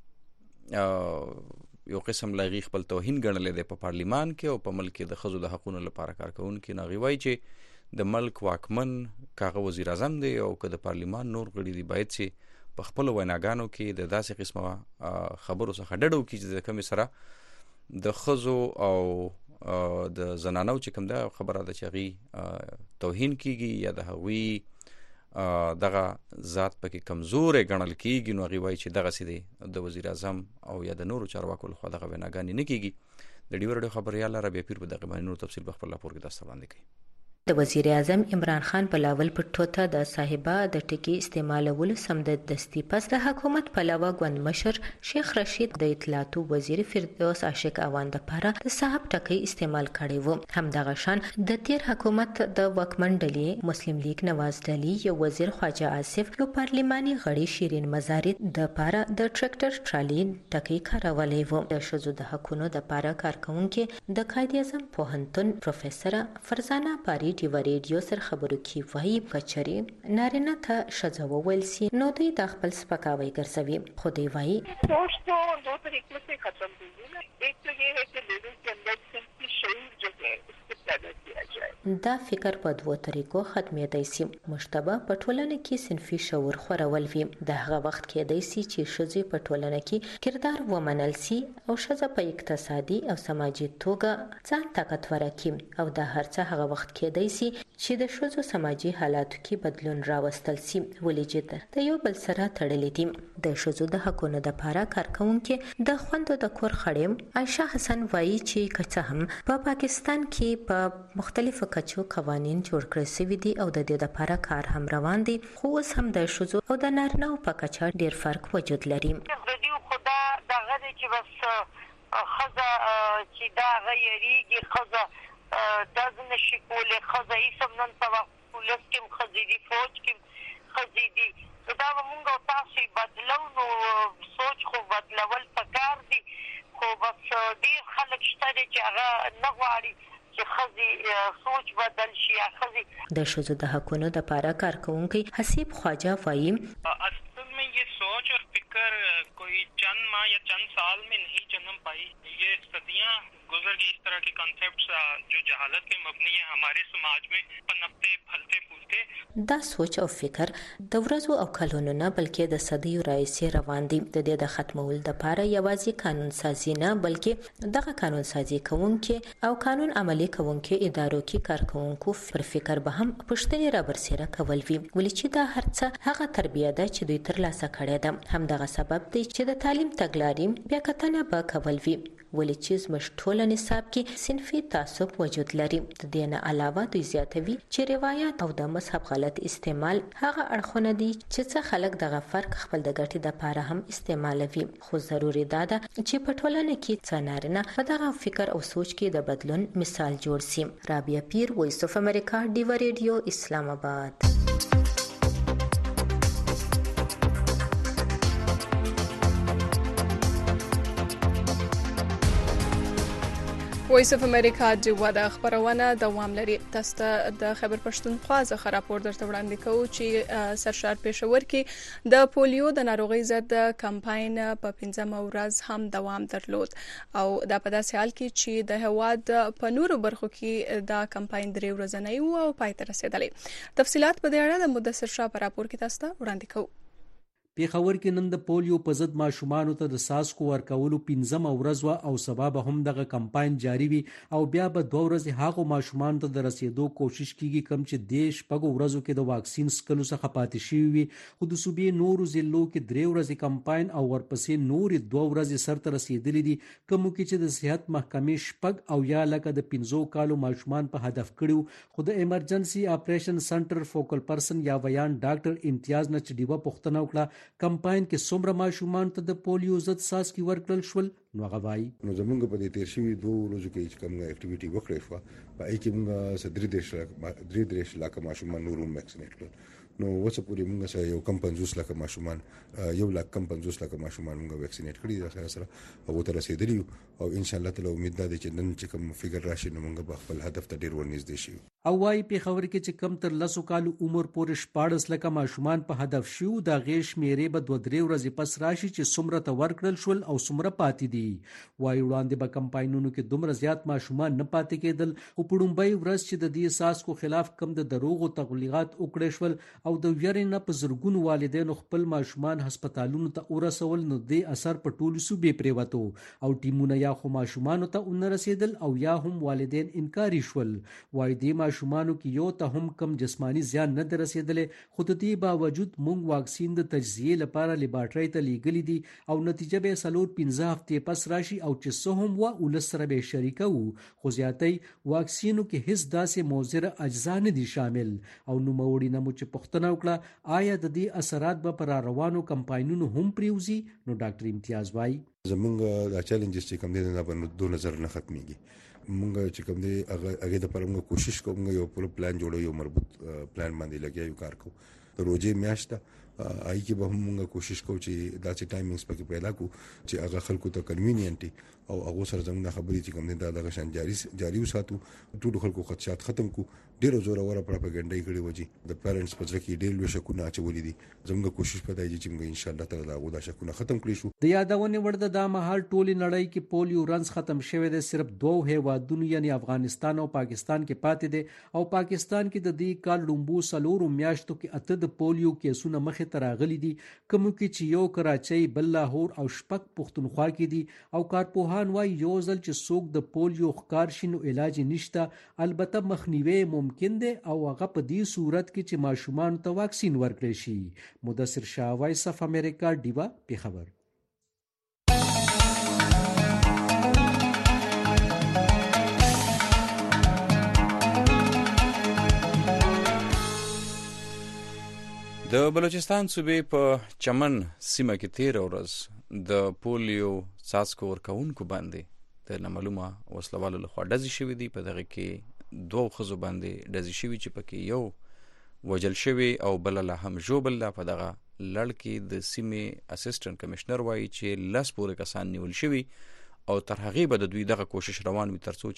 یو قسم له هغې خپل توهین ګڼلی دی په پارلیمان کې او په ملک کې د ښځو د حقونو لپاره کار کوونکي. نو هغې وایي چې د ملک واکمن که هغه وزیر اعظم دی او که د پارلیمان نور غړي دي باید چې په خپلو ویناګانو کې د داسې قسمه خبرو څخه ډډه وکړي چې د کومې سره د ښځو او د زنانو چې کوم دا خبره ده چې هغوی توهین کیږي یا د هغوی دغه ذات پکې کمزورې ګڼل کیږي. نو هغوی وایي چې دغسې دی د وزیر اعظم او یا د نورو چارواکو لخوا دغه ویناګانې نه کیږي. د ډیوه راډیو خبریال رابعه پیر په دغه باندې نور تفصیل په خپل راپور کې تاسو ته وړاندې کوي.
د وزیر اعظم عمران خان په لاول په ټوټه د صاحبه د ټکی استعمالولو سمدستي پس د حکومت په علاوه ګوند مشر شیخ رشید د اطلاعاتو وزیر فردوس عاشق اواند لپاره د صاحب ټکی استعمال کړی و. همدغه شان د تیر حکومت د واکمن ډلې مسلم لیگ نواز ډلی یو وزیر خواجه آصف یو پارلماني غړي شیرین مزاری د لپاره د ټریکټر ټرالی ټکی کارولی و. د شذو د حقونو د لپاره کارکونکو د قائد اعظم پوهنتون پروفیسور فرزانه پاری ډیوا ریډیو سره خبرو کې وایي کچري نارینه ته ښځه وویل سي نو دوی د خپل سپکاوی ګرځوي خو دوی وایي
सोच तो दो तरीकों से खत्म हुई है। एक तो ये है कि लोगों के अंदर सिंपली शरीर जो है उसको पैदा किया जाए।
دا فکر په دوه طریقو ختمېدای شي. مشتبه په ټولنه کې صنفي شعور خورول وي. د هغه وخت کېدای شي چې ښځې په ټولنه کې کردار ومنل شي او ښځه په اقتصادي او سماجي توګه ځان طاقتوره کړي او دا هر څه هغه وخت کېدای شي چې د ښځو سماجي حالاتو کې بدلون راوستل شي ولې چې د یو بل سره تړلې دي. د ښځو د حقونو لپاره کارکونکې د خوندو د کور خړیم عائشه حسن وایي چې که څه هم په پاکستان کې په مختلفو کچو قوانین جوړ کړی شوي دي او د دې لپاره کار هم روان دي خو اوس هم د ښځو او د نارینه‌و په کچه ډېر فرق وجود لري.
د دې خدا دغه دی چې بس ښځه چې دا غیریږي ښځه دا نشي کولی ښځه هېڅ هم نن سبا پولیس کې هم ښځې دي فوج کې هم ښځې دي دا به مونږ او تاسو بدلو نو سوچ خو بدلول پکار دي خو بس ډېر خلک شته دي چې هغه نه غواړي چې ښځې سوچ بدل شي یا ښځې
د ښځو د حقونو لپاره کارکونکی حسیب خواجه وایي
اصل में ये सोच और फिक्र कोई चंद माह या चंद साल में नहीं जन्म पाई ये सदियां गुजर गई. इस तरह के कॉन्सेप्ट्स जो जहालत पे मबनी है हमारे समाज में पनपते फलते फूलते.
دا سوچ او فکر د ورځو او کلونو نه بلکې د صدیو راهیسې روان دي. د دې د ختمولو لپاره یوازې قانون سازي نه بلکې دغه قانون سازي کوونکې او قانون عملي کوونکې ادارو کې کارکونکو پر فکر به هم پوښتنې رابرسېره کول وي ولې چې دا هر څه هغه تربیه ده چې دوی ترلاسه کړې ده. همدغه سبب دی چې د تعلیم تګلارې بیا کتنه به کول وي ولې چې زموږ ټول نصاب کې صنفي تعصب وجود لري. د دې نه علاوه دوی زیاتوي چې روایت او د مذهب غلط استعمال هغه اړخونه دي چې څه خلک دغه فرق خپل د ګټې لپاره هم استعمالوي خو ضروري ده چې په ټولنه کې څه نارینه په دغه فکر او سوچ کې د بدلون مثال جوړ شي. رابعه پیر وایس اف امریکا ډیوا ریډیو اسلام آباد.
وایس اف امریکا ډیوا د خبرونه دوام لري. تاسو د خیبر پښتونخوا څخه راپور درته وړاندې کوو چې سرشار پېښور کې د پولیو د ناروغۍ ضد کمپاین په 15مه ورځ هم دوام درلود او دا په داسې حال کې چې د هواد په نورو برخو کې دا کمپاین 3 ورځې او پای ته رسیدلی. تفصيلات په دې اړه د مدثر شاه په راپور کې تاسو ته وړاندې کوو.
پیښور کې نن د پولیو په ضد ماشومانو ته د ساسکو ورکولو 15مه ورځ او سبب هم دغه کمپاین جاری وي او بیا به 2 ورځې هغه ماشومانو ته د رسیدو کوشش کیږي کم چې د شپږو ورځو کې د واکسین سکلو څخه پاتې شي وي. خو د صوبې نورو ضلعو کې 3 ورځې کمپاین او ورپسې نور 2 ورځې سرته رسیدلې دي کوم کې چې د صحت محکمې شپږ او یا لکه د 15 کالو ماشومان په هدف کړیو. خو د ایمرجنسي اپریشن سنټر فوکل پرسن یا ویان ډاکټر امتیاز نه چې دیوه پوښتنه وکړه کمپاین کې څومره ماشومان ته د پولیو ضد ساسکي ورکړل شول نو غوای
نو زمونږ په دې تیر شوي 2 ورځو کې چې کومه اکټیویټي وکړې شو په ای کې موږ 3 لک ماشومان نورو ویکسینیټ کړل نو وڅ پوری موږ سره یو کم 50 لک ماشومان یو لک کم 50 لک ماشومان موږ ویکسینیټ کړی سره او ته رسیدلی او ان شاء الله تعالی امید ده چې نن چې کوم فګر راشي نو موږ په خپل هدف ته ډیر ورنږدې شي.
او وايي په خبر کې چې کم تر 10 کالو عمر پورې 14 لک ماشومان په هدف شو د غیش میرې به 2-3 ورځې پس راشي چې څومره ته ورکړل شول او څومره پاتې دي. وايي وړاندې به کمپاینونو کې دومره زیات ماشومان نه پاتې کېدل او پړومبۍ ورځ چې د دې ساسکو خلاف کم د دروغو تبلیغات وکړې شول او د ویرې نه په زرګونو والدینو خپل ماشومان هسپتالونو ته ورسول نو د اثر په ټولو صوبې پریوتو او ټیمونه یا خو ماشومان ته اون رسیدل او یا هم والدین انکاری شول. وايي د ماشومانو کې یو ته هم کم جسمانی زیان نه درسیدلې خو د دې باوجود مونږ واکسین د تجزیه لپاره لیبارټری ته لیږلي دي او نتیجه به 15 هفتې پس راشي او چې څه هم و ولس سره به شریکو خو زیاتې واکسینو کې هیڅ داسې موثر اجزا نه دي شامل او نو موړي نه مو چې پښتنه وکړه آیا د دې اثرات به پر روانو کمپاینونو هم پریوزي نو ډاکټر امتیاز وايي
زمونږ د چیلنجز چې کوم دي نه په 2 نظر نه ختميږي. مونږ چې کوم دي هغه د پرمغه کوشش کوم یو پلان جوړو یو مربوط پلان باندې لګیا یو کار کوو. د روزي میاشت آی کې به موږ کوشش کوو چې دا چې ټایمینګز پکې پیدا کو چې هغه خلکو ته کنوینینټي او هغه سره زموږ خبرې چې کوم دا دغه شان جاری وساتو ټول خلکو خدشات ختم کو. ډیرو زوره وره پروپاګاندا کړي وږي د پیرنټس په ځکه کې ډیر لوي شکونه اچولې دي. زموږ کوشش پدای چې موږ ان شاء الله تعالی دا غوډه شکونه ختم کړی شو.
د یادونه ورده د مهال ټولي نړۍ کې پولیو رنز ختم شوه د صرف 2 هیوادونو یعنی افغانستان او پاکستان کې پاتې دي او پاکستان کې د دې کال لومبو سلور میاشتو کې اته د پولیو کیسونه مخه تراغلي دي کوم کې چې یو کراچۍ بل لاهور او شپږ پښتونخوا کې دي او کارپوهان وايي یو ځل چې څوک د پولیو ښکار شي نو علاج نشته البته مخنیوي ممکن دی او هغه په دې صورت کې چې ماشومان ته واکسین ورکړي شي. مدثر شاه وایس اف امریکا دیوا پیښور.
د بلوچستان صوبې په چمن سیمه کې 13 ورځ د پولیو څاڅکو ورکوونکو باندې د نامعلومه وسلوالو لخوا ډزې شوې دي. په دغه کې 2 ښځو باندې ډزې شوې چې پکې یو وجل شوی او بل لا هم ژوبل. په دغه لړ کې د سیمې اسسټنټ کمشنر وایي چې 10 پورې کسان نیول شوي او تر هغې به د دوی دغه کوشش روان وي تر څو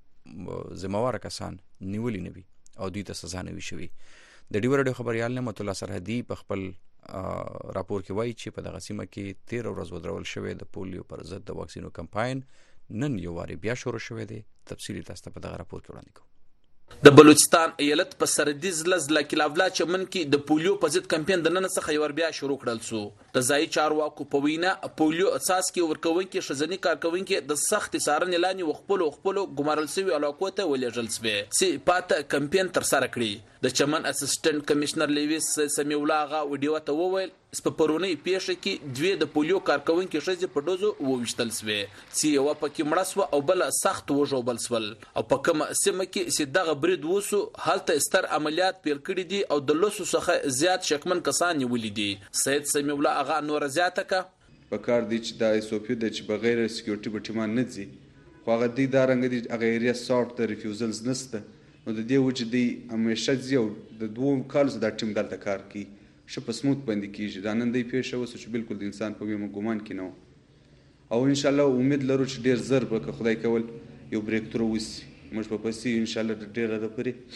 چې ذمهواره کسان نیولي نه وي او دوی ته سزا نه وي شوي. د ډیو راډیو خبريال نعمت الله سرحدي په خپل راپور کې وایي چې په دغه سیمه کې 13 ورځ ودرول شوی د پولیو پر ضد د واکسینو کمپاین نن یو واری بیا شروع شوی دی. تفصیلی تاسو ته په دغه راپور کې وړاندې کوم.
د بلوچستان ایالت په سردیز لزلا کلاولا چمن کې د پولیو په ضد کمپاین د نن څخه یو بیا شروع کړل سو. د ځای چارواکو په وینا پولیو اساس کې ورکوونکي شزنی کارکوونکي د سخت څارنې لاندې خپل ګمارل سوي علاقو ته ولېږل سوي چې پاته کمپاین تر سره کړی. د چمن اسسټنټ کمشنر لیویس سمیع الله غا وډیو ته وویل سپپرونی پیښه کې 2 د پولیو کارکوونکي شزې په دوزو ووشتل سوي چې یو پکې مړ سو او بل سخت وژوبل سول او په کوم سیمه کې چې دغه برید وسو هلته ستر عملیات پیل کړي دي او د لوسو څخه زیات شکمن کسان نیولې دي. سید سمیع الله غا نور زیاته کا
په کار دي چې د ایسوپی د چې بغیر سکیورټي بټیمان نه دي خو هغه دي دا رنګ دي هغه ایریا سورت د ریفیوزلز نسته نو د دې وجه دی همیشه زیو د 2 کالو د ټیم دلته کار کوي شپه سموت باندې کیږي. دا نن دی پیښه وسو چې بالکل د انسان په ویمه ګومان کې نو او ان شاء الله امید لرو چې ډیر زر به خدای کول یو بریک ترو وسی موږ په پسې ان شاء الله ډیر د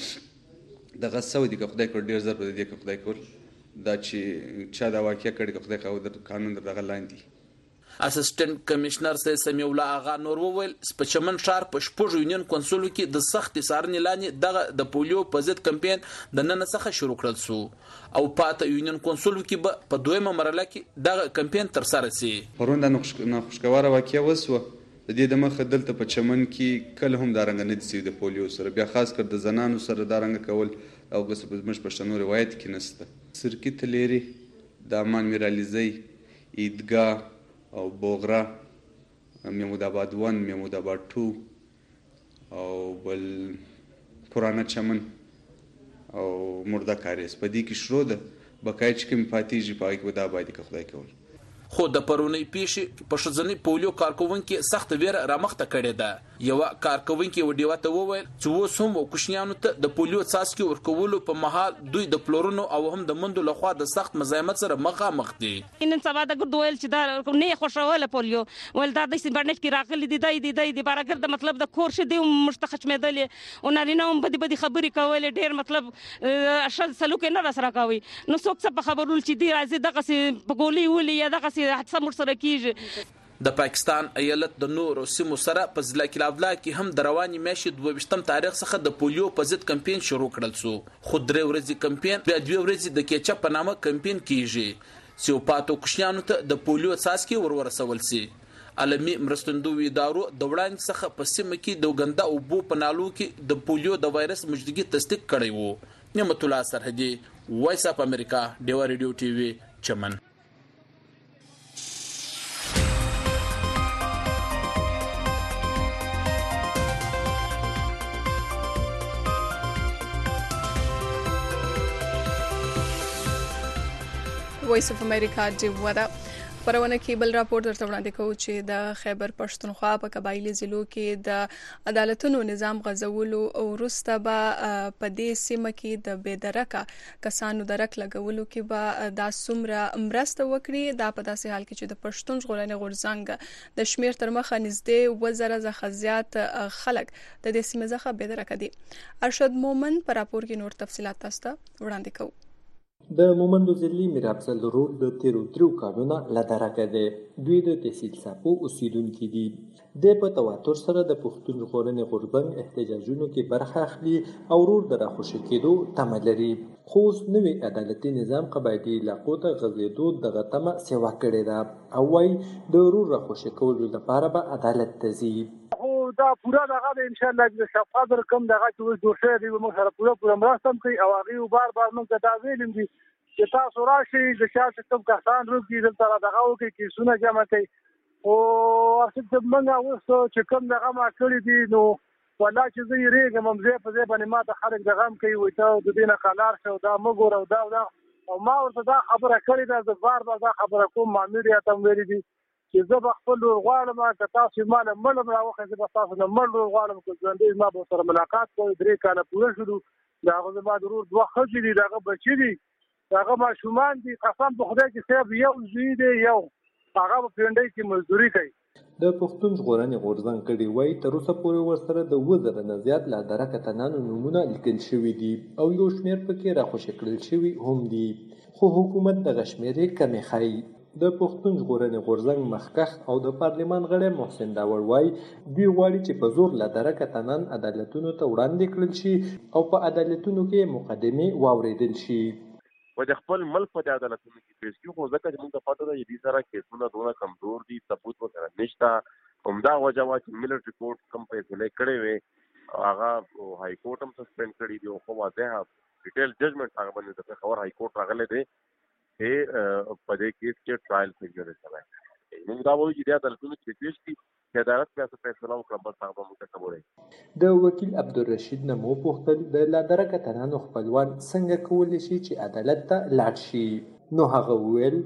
پرې دغه سعودي که خدای کول ډیر زر به دې که خدای کول دا چې چا دا واقعیا کړي که خدای کول د قانون دغه لاندې.
اسسټنټ کمشنر سمیع الله اغا نور وویل سپچمن شهر په شپږ یونین کنسول کې د سخت څارنې لاندې دغه د پولیو په ضد کمپاین د نن څخه شروع کړل سو او پاته یونین کنسول کې په دویمه مرحله کې دغه کمپاین تر سره سي.
پرون د ناخوشګواره واقعیا وسو د دې د مخه دلته په چمن کې کله هم دا رنګ نه دي د پولیو سره بیا خاص کر د زنانو سره دا رنګ کول او بس مش پښتنو روایت کې نسته. سرکټ لري د امان میرالیزي ایدګا او بوغرا محمود آباد 1 محمود آباد 2 او بل پرانا چمن او مرده کاریس په دې کې شروع ده بقای چې کوم پاتېږي پای کې ودا باندې که خدای کول.
خو د پرونی پیښې په شزنی پولیو کارکوونکي سخت ویره رامخته کړې ده. یو کارکوونکي وډیو ته وویل چې وسوم او کوشنیانو ته د پولیو څاڅکي ورکولو په مهال دوی د پلورونو او هم د مندو لخوا د سخت مزاحمت سره مخامخ دي.
نن سبا د ګردویل چې دا نه خوشاله پولیو ول دا د سیمبرنټ کې راغلي دي د بارګر د مطلب د کور شه دی مشتخش مېدلې او نارینه هم بدی خبرې کولې ډېر مطلب اشد سلوک نه را سره کوي نو څوک څه په خبرول چې دی راځي دغه په ګولي ولې یا دغه حادثه مرسره کیږي.
د پاکستان ایالت د نورو سیمو سره په ضلع کلاولا کې هم د رواني میاشتې 22 تاریخ څخه د پولیو په ضد کمپاین شروع کړل سو. خو 3 ورځې کمپاین بیا 2 ورځې د کېچپ په نامه کمپاین کیږي چې پاتو کوشنیانو ته د پولیو څاڅکي ورسول سي. عالمي مرستندوی ادارو د وړاندې څخه په سیمه کې د ګنده او بو په نالو کې د پولیو د وایرس موجودګي تصدیق کړی وو. نعمت الله سرحدي وایس اف امریکا ډیوا ریډیو ټي وي چمن.
وایس اف امریکا دی ودا پرونه کې بل راپور درته وړاندې کوو چې د خیبر پښتونخوا په قبایلی ضلعو کې د عدالتونو نظام غځولو او وروسته به په دې سیمه کې د بېدرکه کسانو درک لګولو کې به دا څومره مرسته وکړي. دا په داسې حال کې چې د پښتون ژغورنې غورځنګ د شمیر تر مخه نږدې 2000 څخه زیات خلک د دې سیمې څخه بېدرکه دي. ارشد مومن په راپور کې نور تفصيلات تاسو ته وړاندې کوو.
د مومندو ضلعي میر افضل رول د تیرو درو کالونو له درکه دی. دوی د تحصیل ساپو اوسیدونکي دي. د په تواتر سره د پښتون ژغورنې غورځنګ احتجاجونو کې برخه اخلي او ورور د راخوشي کېدو تمه لري. خو اوس نوی عدالتي نظام قبایلي علاقو ته غځېدو دغه تمه سیوا کړې ده او وایي د ورور راخوشي کولو لپاره به عدالت ته ځي.
دا پورا دغه د ان شاء الله د شفاف رقم دغه چې جوړ شوی دی موږ سره پورا مرسته کوي او هغه بار موږ ته دا ویلم دي چې تاسو راشي د شاسته کوم کسان روږي دلته دغه وکړي چې سونه جمع کوي او اصل موږ اوس چې کوم دغه ما کړی دي نو ولا چې زه ریګم مزه په ځای باندې ما ته خلک دغه کوي وي ته د دینه قلار شو دا موږ او دا او ما ورته دا خبره کړې ده د بار دا خبره کوم مامور یا تم ویلي دي چې زه به خپل غواړم که تاسو مال مړم راوخه زه به تاسو نه مړ غواړم که ژوندې ما به سره ملاقات کوي. 3 کاله پوره شو دا هغه ما ضرور 2 خځې دي دغه بچی دي دغه ماشومان دي قسم په خدای چې صاحب یو زوی دی یو هغه په پنډۍ کې مزدوري کوي.
د پښتون ژغورنې غورځنګ کډي وای تر اوسه پورې ورسره د 2000 نه زیات لا درکه تنانو نمونه لیکل شوی دي او یو شمیر پکې راخوشي کړل شوی هم دي. خو حکومت د غشمیرې کمی خای. د پښتون ژغورنې غورځنګ مخکښ او د پارلمان غړی محسن داور وای دوی غواړي چې په زور لا درکه تنان عدالتونو ته وړاندې کړل شي او په عدالتونو کې مقدمه واوریدل شي.
و د خپل ملک په عدالتونو کې پیش کیږي خو ځکه چې موږ ته پته ده چې دې سره کیسونه دونه کمزور دي ثبوت ورسره نشته. همدا وجه وا چې ملټري کورټ کم فیصله کړی وي هغه های کورټ هم سسپند کړی دی او خو واضح ډیټیل ججمنټ هغه باندې د خبر های کورټ راغلی دی په دې کیس کې ټرایل څنګه راځي. موږ دا وایو چې د عدالتونو کې پیش کی چې عدالت په فیصله وکړي بل هغه موږ ته کوي.
د وکیل عبدالرشید نمو پوښتل د لا درکه تنانو خپلوان څنګه کولی شي چې عدالت ته لاړ شي. نو هغه وویل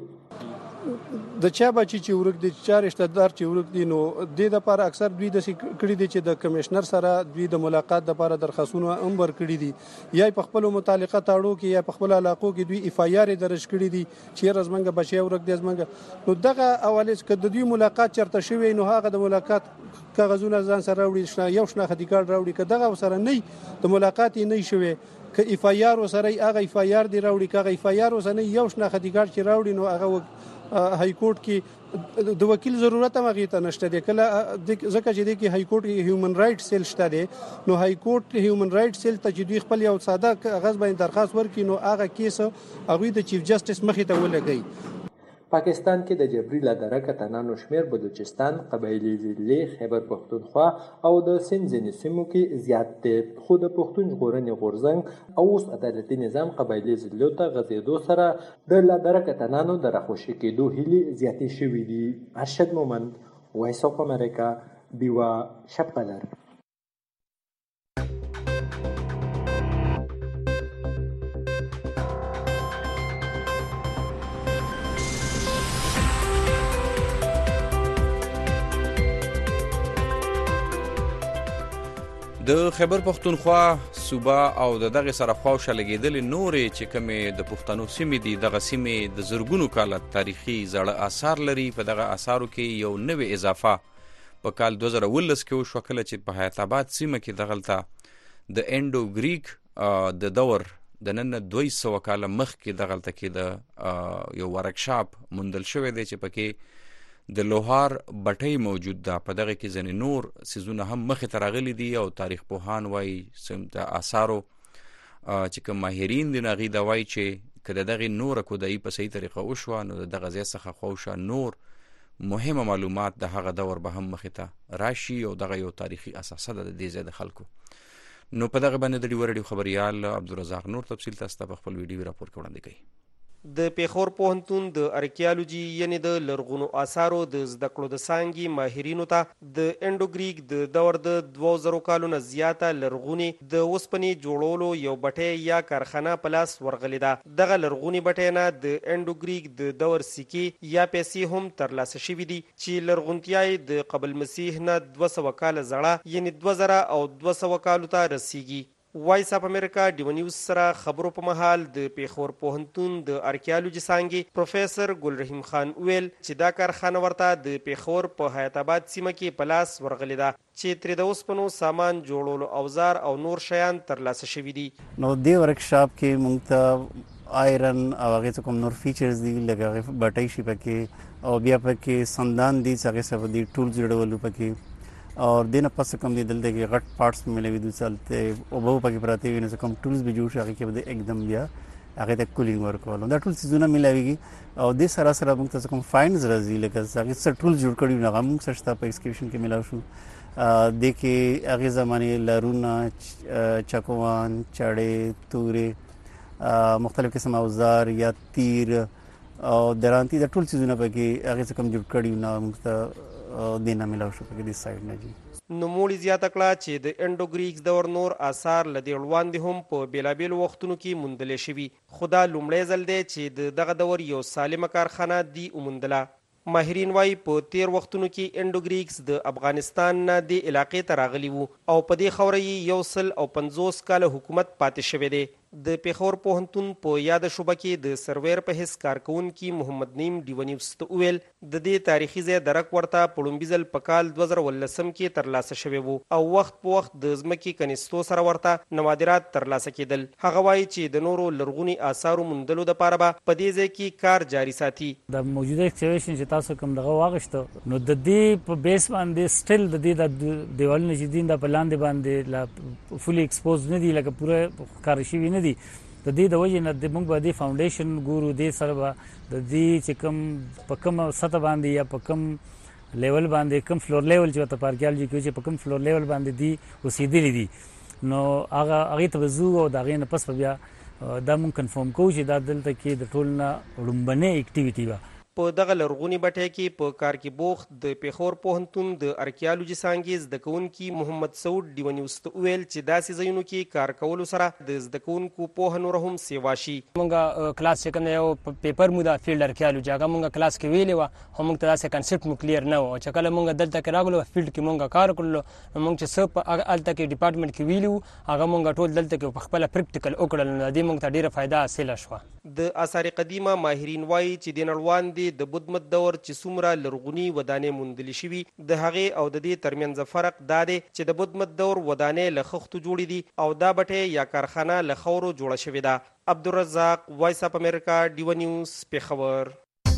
د چا بچی چې ورک دي چا رشتہ دار چې ورک دي نو د لپاره اکثر دوی د کړي دي چې د کمشنر سره دوی د ملاقات لپاره درخواستونه امر کړي دي یا په خپل متعلقه تاړو کې یا په خپل علاقو کې دوی اف آی آر درج کړي دي چې رزمنګ بچي ورک دي زمنګ نو دغه اواله چې د دوی ملاقات چرته شوی نو هغه د ملاقات کاغذونه ځان سره وړي یو شناختی کارت راوړي که دغه سره نه د ملاقات نه شوی که اف آی آر سره هغه اف آی آر دی راوړي که اف آی آر سره یو شناختی کارت چې راوړي نو هغه های کورټ کې د وکیل ضرورت هم هغې ته نشته دی کله ځکه چې دی کې های کورټ هیومن رایټ سیل شته دی نو های کورټ هیومن رایټ سیل ته چې دوی خپل یو ساده کاغذ باندې درخواست ورکړي نو هغه کیس هغوی د چیف جسټس مخې ته ولګوي.
پاکستان کې د جبري لا درکه تنانو شمیر بلوچستان قبایلی ضلع خیبر پښتونخوا او د سند ځینې سیمو کې زیات دی. خو د پښتون ژغورنې غورځنګ او اوس عدالتي نظام قبایلی ضلعو ته غځېدو سره د لا درکه تنانو د راخوشي کېدو هیلې زیاتې شوي دي. ارشد مومند وایس اف امریکا بیوا شپقلر.
د خیبر پښتونخوا صوبه او دغه سره خواوشه لګیدلې نورې چې کومې د پښتنو سیمې دي دغه سیمې د زرګونو کاله تاریخي زړه آثار لري. په دغه آثارو کې یو نوې اضافه په کال 2019 کې وشوه کله چې په حیات آباد سیمه کې دغلته د انډو ګریک د دور د نن 200 کاله مخکې دغلته کې د یو ورکشاپ موندل شوی دی چې پکې د لوهار بټۍ موجود ده. په دغه کې ځینې نور څیزونه هم مخې ته راغلي دي او تاریخ پوهان وایي د آثارو چې کوم ماهرین دي هغوی دا وایي چې که د دغې نوره کودایي په صحیح طریقه وشوه نو د دغه ځای څخه خواوشه نور مهمه معلومات د هغه دور به هم مخې ته راشي او دغه یو تاریخي اساسه ده د دې ځای د خلکو. نو په دغه باندې د ډیوه رادیو خبریال عبدالرزاق نور تفصیل تاسو ته په خپل ویډیو راپور کې وړاندې کوي.
د پیښور پوهنتون د ارکیالوجي یعنی د لرغونو آثارو د زده کړو د څانګې ماهرینو ته د انډوګریک د دور د 2000 کالو نه زیاته لرغونې د اوسپنې جوړولو یو بټۍ یا کارخانه په لاس ورغلې ده. دغه لرغونې بټۍ نه د انډوګریک د دور سکې یا پیسې هم ترلاسه شوي دي چې لرغونتیا یې د قبل مسیح نه 200 کاله زړه یعنی 2000 او 200 کالو ته رسیږي. وایس اف امریکا ډیو نیوز سره خبرو په مهال د پیښور پوهنتون د ارکیالوجي څانګې پروفیسور ګلرحیم خان ویل چې دا کارخانه ورته د پیښور په حیات آباد سیمه کې په لاس ورغلې ده چې ترې د اوسپنو سامان جوړولو اوزار او نور شیان ترلاسه شوي دي.
نو دې ورکشاپ کې موږ ته آیرن او هغې کوم نور فیچرز دي لکه هغې بټۍ شي پکې او بیا پکې سندان دي چې هغې سره دي ټولز جوړولو پکې और दिन पस कम दलते कि गट पार्ट्स मिले भी चलते ओबो पकी प्राते विन से कम टूल्स भी जोश आगे के बदे एकदम बिया आगे तक कूलिंग वर्क वाला दा टूल्स जुना मिलावेगी और दे सारा सारा मुक्त से कम फाइंड्स रजी लेकर आगे से टूल्स जोड़ कड़ी ना हम सस्ता पे एक्सक्यूशन के मिलावशु देखे आगे ज़माने लारूना चकवान चढ़े तूरे मुख्तलिफ किस्म औजार या तीर और दरांती दा टूल्स जुना पे कि आगे से कम जोड़ कड़ी ना मुक्त دینا ملاو شو په دې سایډ نه جی.
نوموړي زیاته کړه چې د انډوګریکس دور نور آثار له دې وړاندې هم په بیلابیلو وختونو کې موندل شوي خو دا لومړی ځل دی چې دغه دور یو سالمه کارخانه دی وموندله. ماهرین وایي په تیر وختونو کې انډوګریکس د افغانستان نه د علاقې ته راغلی وو او په دې خاوره یې 150 کاله حکومت پاتې شوی دی. د پیښور پوهنتون په یاد شوبه کې د سرویر په حیث کارکونکي محمد نیم ډیو نیوز ته وویل د دې تاریخي ځای درک ورته په لومړي ځل په کال 2018 کې ترلاسه شوی وو او وخت په وخت د ځمکې کنیستو سره ورته نوادرات ترلاسه کېدل. هغه وایي چې د نورو لرغوني آثارو موندلو دپاره به په دې ځای کې کار جاري ساتي.
د موجوده اکسکیویشن چې تاسو کوم دغه واغشته نو د دې په بیس باندې سټیل د دې د دیوالونو چې دین د پلاندې باندې لا فولي ایکسپوز نه دي لکه پوره کار شوی نه دي. د دې د وجې نه د موږ به د فاونډیشن ګورو دې سره به د دې چې کوم په کوم سطح باندې یا په کوم لیول باندې کوم فلور لیول چې ورته په ارکیالوجي کې چې په کوم فلور لیول باندې دي اوسېدلي دي نو هغې ته به ځو او د هغې نه پس به بیا دا موږ کنفرم کوو چې دا دلته کې د ټول نه لومبنۍ اکټیویټي وه.
په دغه لرغونی بټۍ کې په کار کې بوخت د پیښور پوهنتون د ارکیالوجي څانګې زده کوونکي محمد سعود ډیو نیوز ته وویل چې داسې ځایونو کې کار کولو سره د زده کوونکو پوهه نوره هم سیوا شي.
مونږ کلاس چې کوم یو پیپر مو د فیلډ ارکیالوجي هغه مونږ کلاس کې ویلې وه خو مونږ ته داسې کنسپټ مو کلیر نه و چې کله مونږ دلته کې راغلو فیلډ کې مونږ کار کړلو نو مونږ چې څه هلته کې ډپارټمنټ کې ویلي وو هغه مونږ ټول دلته کې په خپله پریکټیکل وکړل نو د دې مونږ ته ډېره فایده حاصله شوه.
د آثار قدیمه ماهرین وایي چې د نړوان د بدمت دور چې څومره لرغوني ودانې موندلې شوي د هغې او د دې ترمنځ فرق دا دی چې د بدمت دور ودانې له خښتو جوړې دي او دا بټۍ یا کارخانه له خاورو جوړه شوې ده. عبدالرزاق وایس اف امریکا ډیو نیوز پیښور.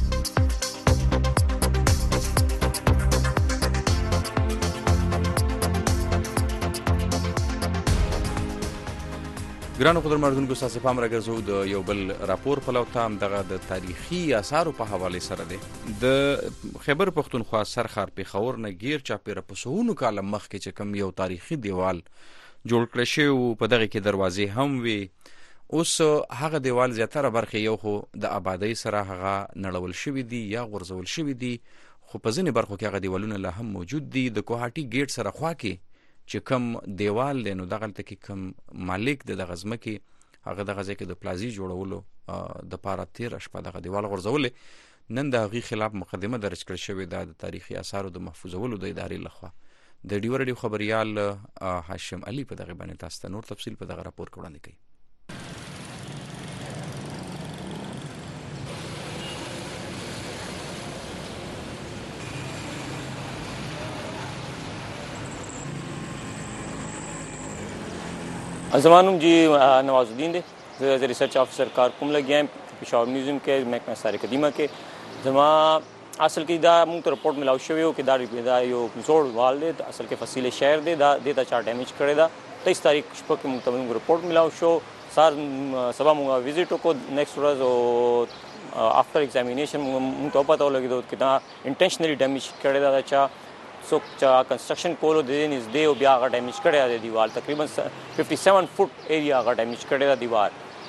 ګرانو قدرمنو تاسو پام راګرځو د یو بل راپور په لور ته دغه د تاریخي آثارو په حواله سره دی. د خیبر پختونخوا سرخار پیښور نه غیر چاپیره په سهونو کال مخکې چې کوم یو تاریخي دیوال جوړ کړی شو په دغه کې دروازې هم وي. اوس هغه دیوال زیاتره برخه یو خو د آبادی سره هغه نړول شوی دی یا غورځول شوی دی خو په ځینې برخو کې هغه دیوالونه لا هم موجود دي. د کوهاټي ګیټ سره خوا کې چې کوم دیوال دی نو دغلته کې کوم مالک د دغه ځمکې هغه دغه ځای کې د پلازي جوړولو د پاره 13 شپه دغه دیوال غورځولې نن د هغې خلاف مقدمه درج کړل شوې ده د تاریخي آثارو د محفوظولو د ادارې لخوا. د ډیو رادیو خبریال هاشم علي په دغه باندې تاسو ته نور تفصیل په دغه راپور کې وړاندې کوي.
زما نوم جی نواز الدین دی. زه ایز ریسرچ آفیسر کار کوم لګیا یم پېښور میوزیم کې محکمه آثار قدیمه کې. زما اصل کې دا موږ ته رپورټ ملاو شوی و چې دا یو زوړ وال دی اصل کې فصیل شهر دی دا دې ته چا ډیمیج کړی ده. 23 تاریخ شپه کې موږ ته رپورټ ملاو شو. سبا موږ وزټ وکړو نیکسټ ورځ او افټر ایگزامینیشن موږ ته پته ولګېدو چې دا انټینشنلی ډیمیج کړی ده چا څوک چې کنسټرکشن کولو د دې نږدې او بیا هغه ډیمیج کړی دی دیوال تقریبا 57 فوټ ایریا هغه ډیمیج کړی دی دیوال.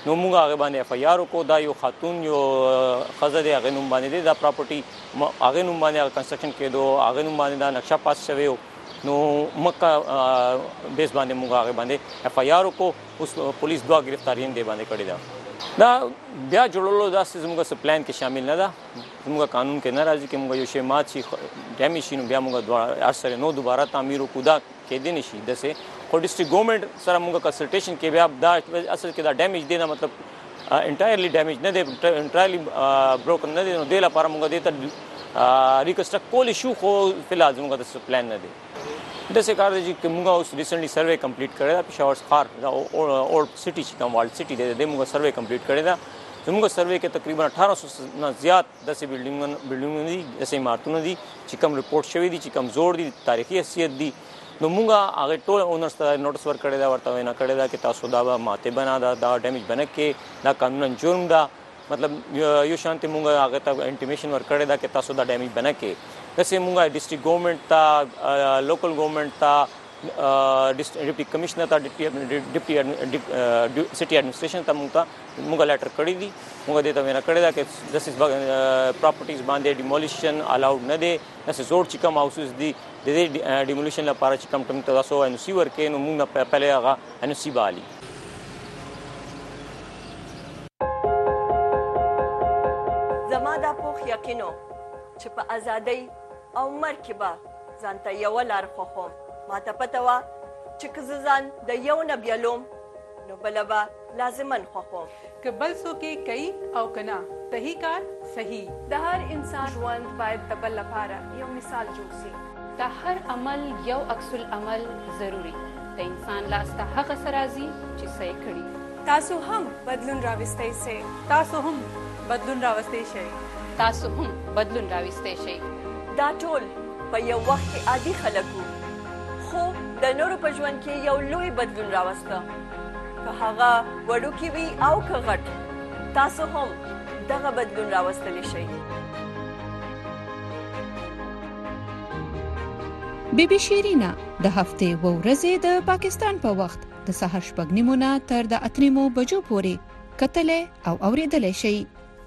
نو موږ هغه باندې اف آی آر کو. دا یو خاتون یو خزه دی هغه نوم باندې دا پراپرټي هغه نوم باندې کنسټرکشن کېدو هغه نوم باندې دا نقشه پاس شوی نو مکه بیس باندې موږ هغه باندې اف آی آر کو. اوس پولیس 2 گرفتاریان دی باندې کړی دا بیا جوړولو دا زموږ پلان کې شامل نه ده. زموږ قانون کې نه راځي چې موږ یو شی مات شي ډیمیج شي نو بیا موږ اثر نو دوباره تعمیر کو دا کې دي نشي دسه. خو ډیسټریکټ ګورنمنت سره موږ کنسلټیشن کې بیا دا اصل کې دا ډیمیج دی نه مطلب انټایرلی ډیمیج نه دی انټایرلی بروکن نه دی نو د لپاره موږ دې ته ریکنسټرکټ کول شو. خو فلحال زموږ د پلان نه دی. دسه کار دی چې موږ اوس ریسنټلی سروے کمپلیټ کړی دا پېښور ښار دا اولډ سټي چې کوم والډ سټي دی د موږ سروے کمپلیټ کړی دا. زموږ سروے کې تقریبا 1800 نه زیات دسه بلډینګونه دي دسه عمارتونه دي چې کوم رپورټ شوی دي چې کوم زوړ دي تاریخي حیثیت دي. نو موږ هغه ټول اونرز ته نوټس ور کړی دا ورته نه کړی دا چې تاسو دا ماته بنا دا ډیمیج بنه کې دا قانون جرم دا مطلب یو شانتي موږ هغه ته انټیمیشن ور کړی دا چې تاسو دا ډیمیج بنه کې. دسه موږ ډیسټریکټ ګورنمنت ته لوکل ګورنمنت ته ډیپټي کمشنر ته ډیپټي سټي ایڈمنسټریشن ته موږ لیټر کړی دي. موږ دې ته وینا کړی دا چې دسه پراپرټیز باندې ډیمولیشن الاؤډ نه دی. دسه زوړ چې کوم هاوسز دي د دې ډیمولیشن لپاره چې کوم ټیم تاسو ان سی ورکې نو موږ په پهله هغه ان سی بالي.
زما دا پوخ یقینو چې په ازادۍ او مرګ کې به ځانته یوه لار خوښوم. ماته پته وه چې که زه ځان د یو نه بیلوم نو بله به لازما خوښوم.
که بل څوک یې کوي او که نه صحیح کار صحیح. د هر انسان ژوند باید د بل لپاره یو مثال جوړ شي. د هر عمل یو عکس العمل ضروري. د انسان لاس ته هغه څه راځي چې څه یې کړي.
تاسو هم بدلون راوستی شئ.
تاسو هم بدلون راوستی شئ.
تاسو هم بدلون راوستی شئ.
دا ټول په یو وخت کې عادي خلک وو خو د نورو په ژوند کې یو لوی بدلون راوسته. که هغه وړوکی وي او که غټ تاسو هم دغه بدلون راوستلی شئ.
بیبي شیرینا د هفتې و ورځې د پاکستان په وخت د سهار 6:30 تر د 8 بجو پورې کتلې او اوریدلې شي.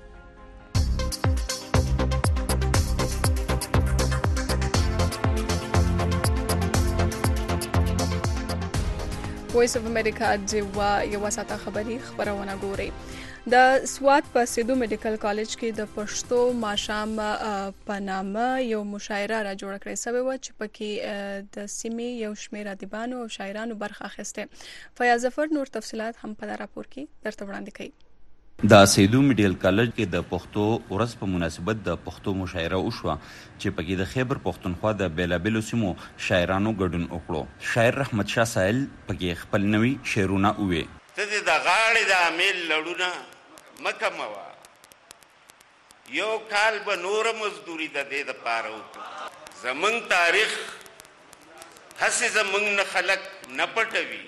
وایس اف امریکا د یو ساته خبري خبرونه ګوري. د سوات په سیدو میډیکل کالج کې د پښتو ماشام په نامه یو مشاعره را جوړ کړې سوې و چې پکې د سیمې یو شمېر ادیبانو او شاعرانو برخه اخیسته. فیاض ظفر نور تفصيلات هم په دا راپور کې درته وړاندې کوي.
د سیدو میډیکل کالج کې د پښتو ورځ په مناسبت د پښتو مشاعره وشوه چې پکې د خیبر پښتونخوا د بیلابیلو سیمو شاعرانو ګډون وکړو. شاعر رحمت شاه سائل پکې خپل نوي شعرونه وویل.
ته د غاړې د امیل لړونه مکموا یو کال به نور مزدوري د دې د پاره وکړو. زمونږ تاریخ هسې زمونږ نه خلک نه پټوي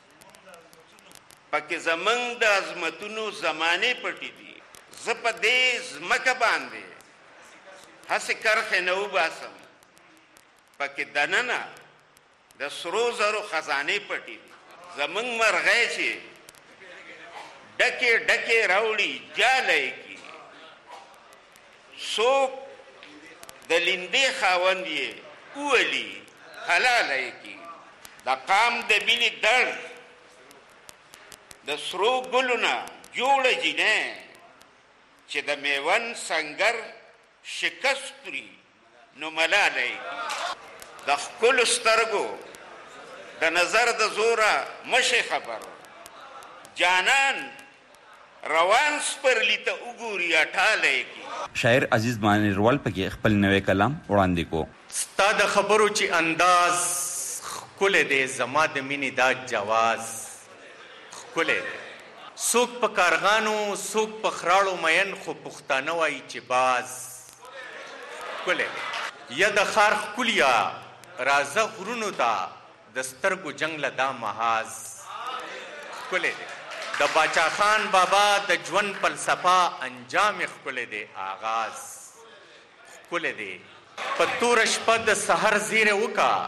پکې زمونږ د عظمتونو زمانې پټې دي. زه په دې ځمکه باندې هسې کرښې نه وباسم پکې دننه د سرو زرو خزانې پټې دي. زمونږ مرغۍ چې ډکې ډکې راوړي جالی کی څوک د لیندې خاوند یې وولي حلالی کی. د قام د مینې درد د سرو ګلونه جوړه جینۍ چې د میون سنگر شکست کړي نو ملالی کی. د ښکلو سترګو د نظر د زوره مشې خبر جانان روان سپرلی ته وګوري اټالی کی.
شاعر عزیز مانیروال پکې خپل نوی کلام وړاندې کو.
ستا د خبرو چې انداز ښکلی دی زما د مینې دا جواز ښکلی دی. څوک په کارغانو څوک په خراړو مین خو پښتانه وایي چې باز ښکلی دی. یا د ښار ښکلیا راځه غرونو ته د سترګو جنګ له دا محاذ ښکلی دی. د باچا خان بابا د ژوند فلسفه انجام ښکلی دی آغاز ښکلی دی. په توره شپه د سحر زیری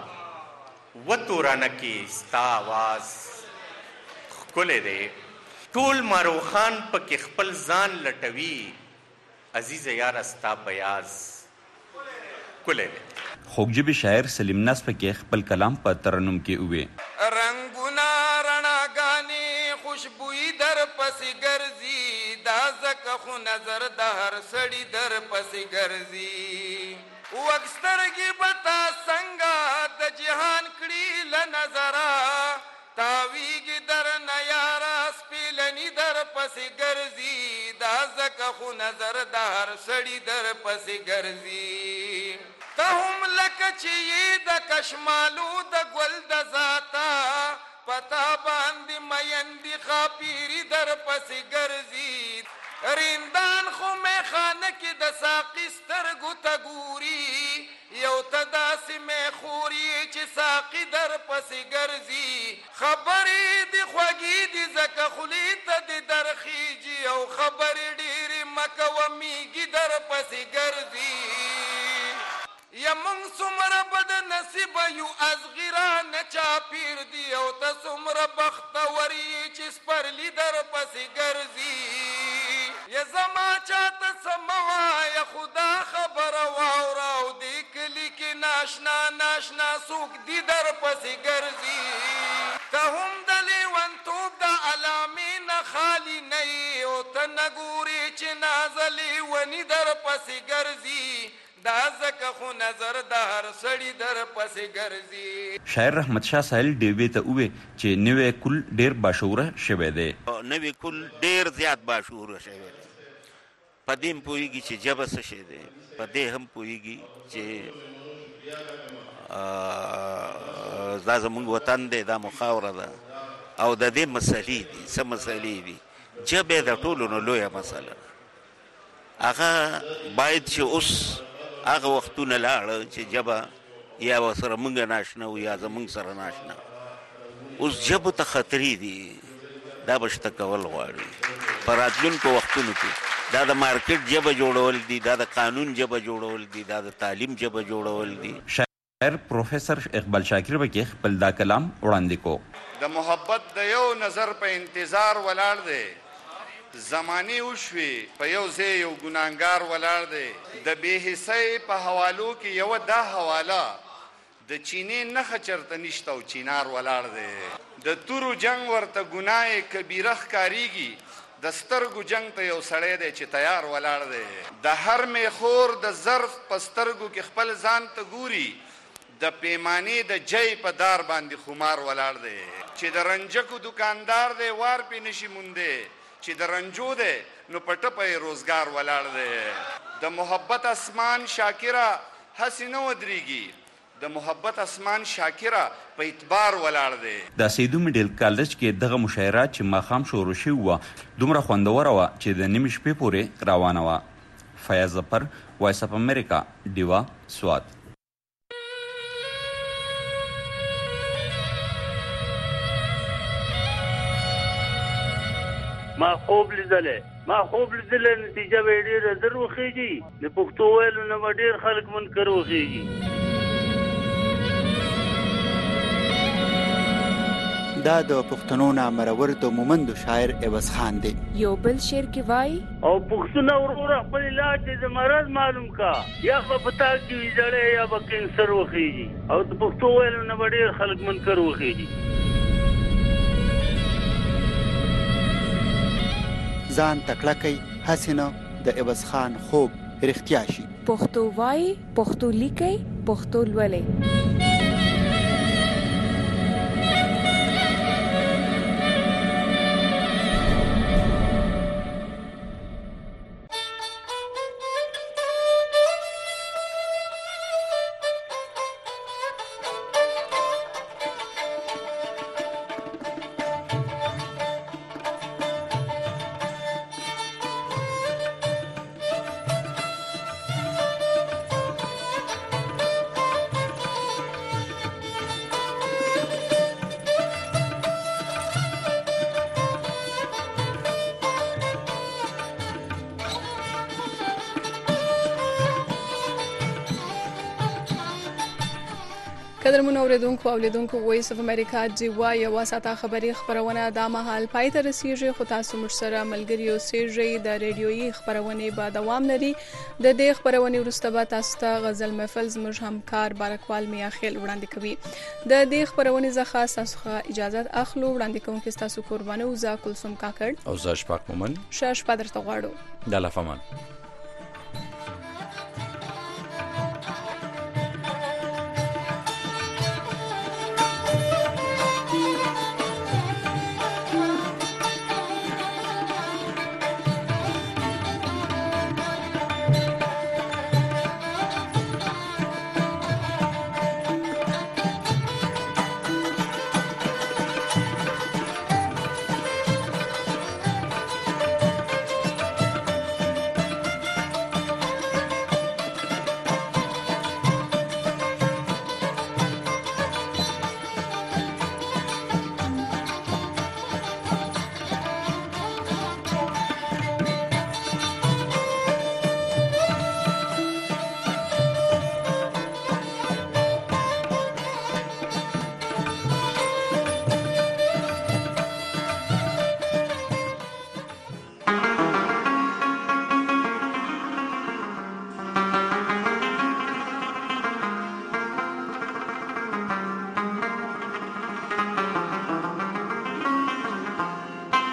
وکړه و تورانه کې ستا آواز ښکلی دی. ټول ماروخان پکې خپل ځان لټوي عزیز یار استا بیاز کله
خوږجبي شاعر سلیم ناس پکې خپل کلام په ترنم کې وې
رنگونه رڼاګانې خوشبوئی در پسې ګرځي دا ځکه خو نظر د هر سړي در پسې ګرځي وکسترګي بتا څنګه د جهان کړي ل نظره تاویږي در نه یاره سپیلني در پسې ګرځي دا ځکه خو نظر د هر سړي در پسې ګرځي ته هم لکه چې یې د کشمالو د ګل د ذاته پتا باندې مینډي خاپیري در پسې ګرځي رندان خو میخانه کې د ساقي سترګو ته ګوري یو ته داسې میخوري چې ساقي در پسې ګرځي خبرې دې خوږې دي ځکه خولې ته دې درخیږي او خبرې ډېرې مه کوه میږي در پسې ګرځي یا موږ څومره بد نصیبه یو ازغیره نه چاپیر دي او ته څومره بختور یې چې سپرلي در پسې ګرځي یا زما چاته څه مه وایه خدا خبره واوره او دې کلي کې ناشنا ناشنا څوک دي در پسې ګرځي ته هم د لیونتوب د علامې نه خالي نه یې او ته نه ګورې چې نازلې ونې در پسې ګرځي دا ځکه خو نظر د هر سړي در پسې ګرځي
شاعر رحمت شاه ساحل ډیوې ته ووې چې نوی کل ډیر باشعوره شوی دی
نوی کل ډیر زیات باشعوره شوی دی په دې هم پوهېږي چې ژبه څه شی دی په دې هم پوهېږي چې دا زموږ وطن دی دا مو خاوره ده او د دې مسلې دي څه مسلې دي ژبه د ټولو نه لویه مسله هغه باید چې اوس هغه وختونه لاړه چې ژبه یا ورسره موږ ناشنا وو یا زموږ سره ناشنا اوس ژبو ته خطرې دي دا به شته کول غواړي په راتلونکو وختونو کې دا د مارکیټ ژبه جوړول دي دا د قانون ژبه جوړول دي دا د تعلیم ژبه جوړول دي
شاعر پروفیسر اقبال شاکر به کې خپل دا کلام وړاندې کو
د محبت د یو نظر په انتظار ولاړ دی زمانی وشوي په یو ځای یو ګناهګار ولاړ دی د بې حسۍ په حوالو کې یو دا حواله د چینې نښه چرته نشته او چینار ولاړ دی د تورو جنگ ورته ګناه کبیره ښکارېږي د سترګو جنگ ته یو سړی دی چې تیار ولاړ دی د هر میخور د ظرف په سترګو کې خپل ځان ته ګوري د پیمانې د جای په دار باندې خمار ولاړ دی چې د رنجکو دکاندار دی وار پې نشي مونده چې د رنجو دی نو په ټپه یې روزګار ولاړ دی د محبت اسمان شاکره هسې نه ودرېږي د محبت اسمان شاکره په اعتبار ولاړ دی
د سیدو میډیل کالج کې دغه مشاعره چې ماښام شروع شوې وه دومره خوندوره وه چې د نیمې شپې پورې روانه وه فیاض ظفر وایس اف امریکا ډیوا سوات
ما خوب لیدلې نتیجه به ډېره زر وخېږي د پښتو ویلو نه به ډېر خلک منکر وخېږي
دا د پښتنو نامرور د مومندو شاعر عوض خان دی
یو بل شعر کې وایي
او پښتون وروره خپل علاج د مرض معلوم کا یا په پتا کې ویځړې یا به کینسر وخېږي او د پښتو ویلو نه به ډېر خلک منکر وخېږي
ځان تکړه کوي هسې نه د عوض خان خوب رښتیا شي
پښتو وایي پښتو لیکي پښتو لولئ
قدرمن اوریدونکو او لیدونکو وایس اف امریکا جوا یو ساته خبری خبرونه د مهال پای ته رسیږي خو تاسو مر سره ملګری اوسئ د ریډیويي خبرونه به دوام لري د دې خبرونه وروسته به تاسو ته غزل محفل زموږ همکار بارکوال میا خیل وړاندې کوي د دې خبرونه ځخه تاسو اجازه اخلو وړاندې کوم چې تاسو قربانو زا کلثوم کاکړ
او زا شپاک مومن
شاش پدرته غواړو
د لافمان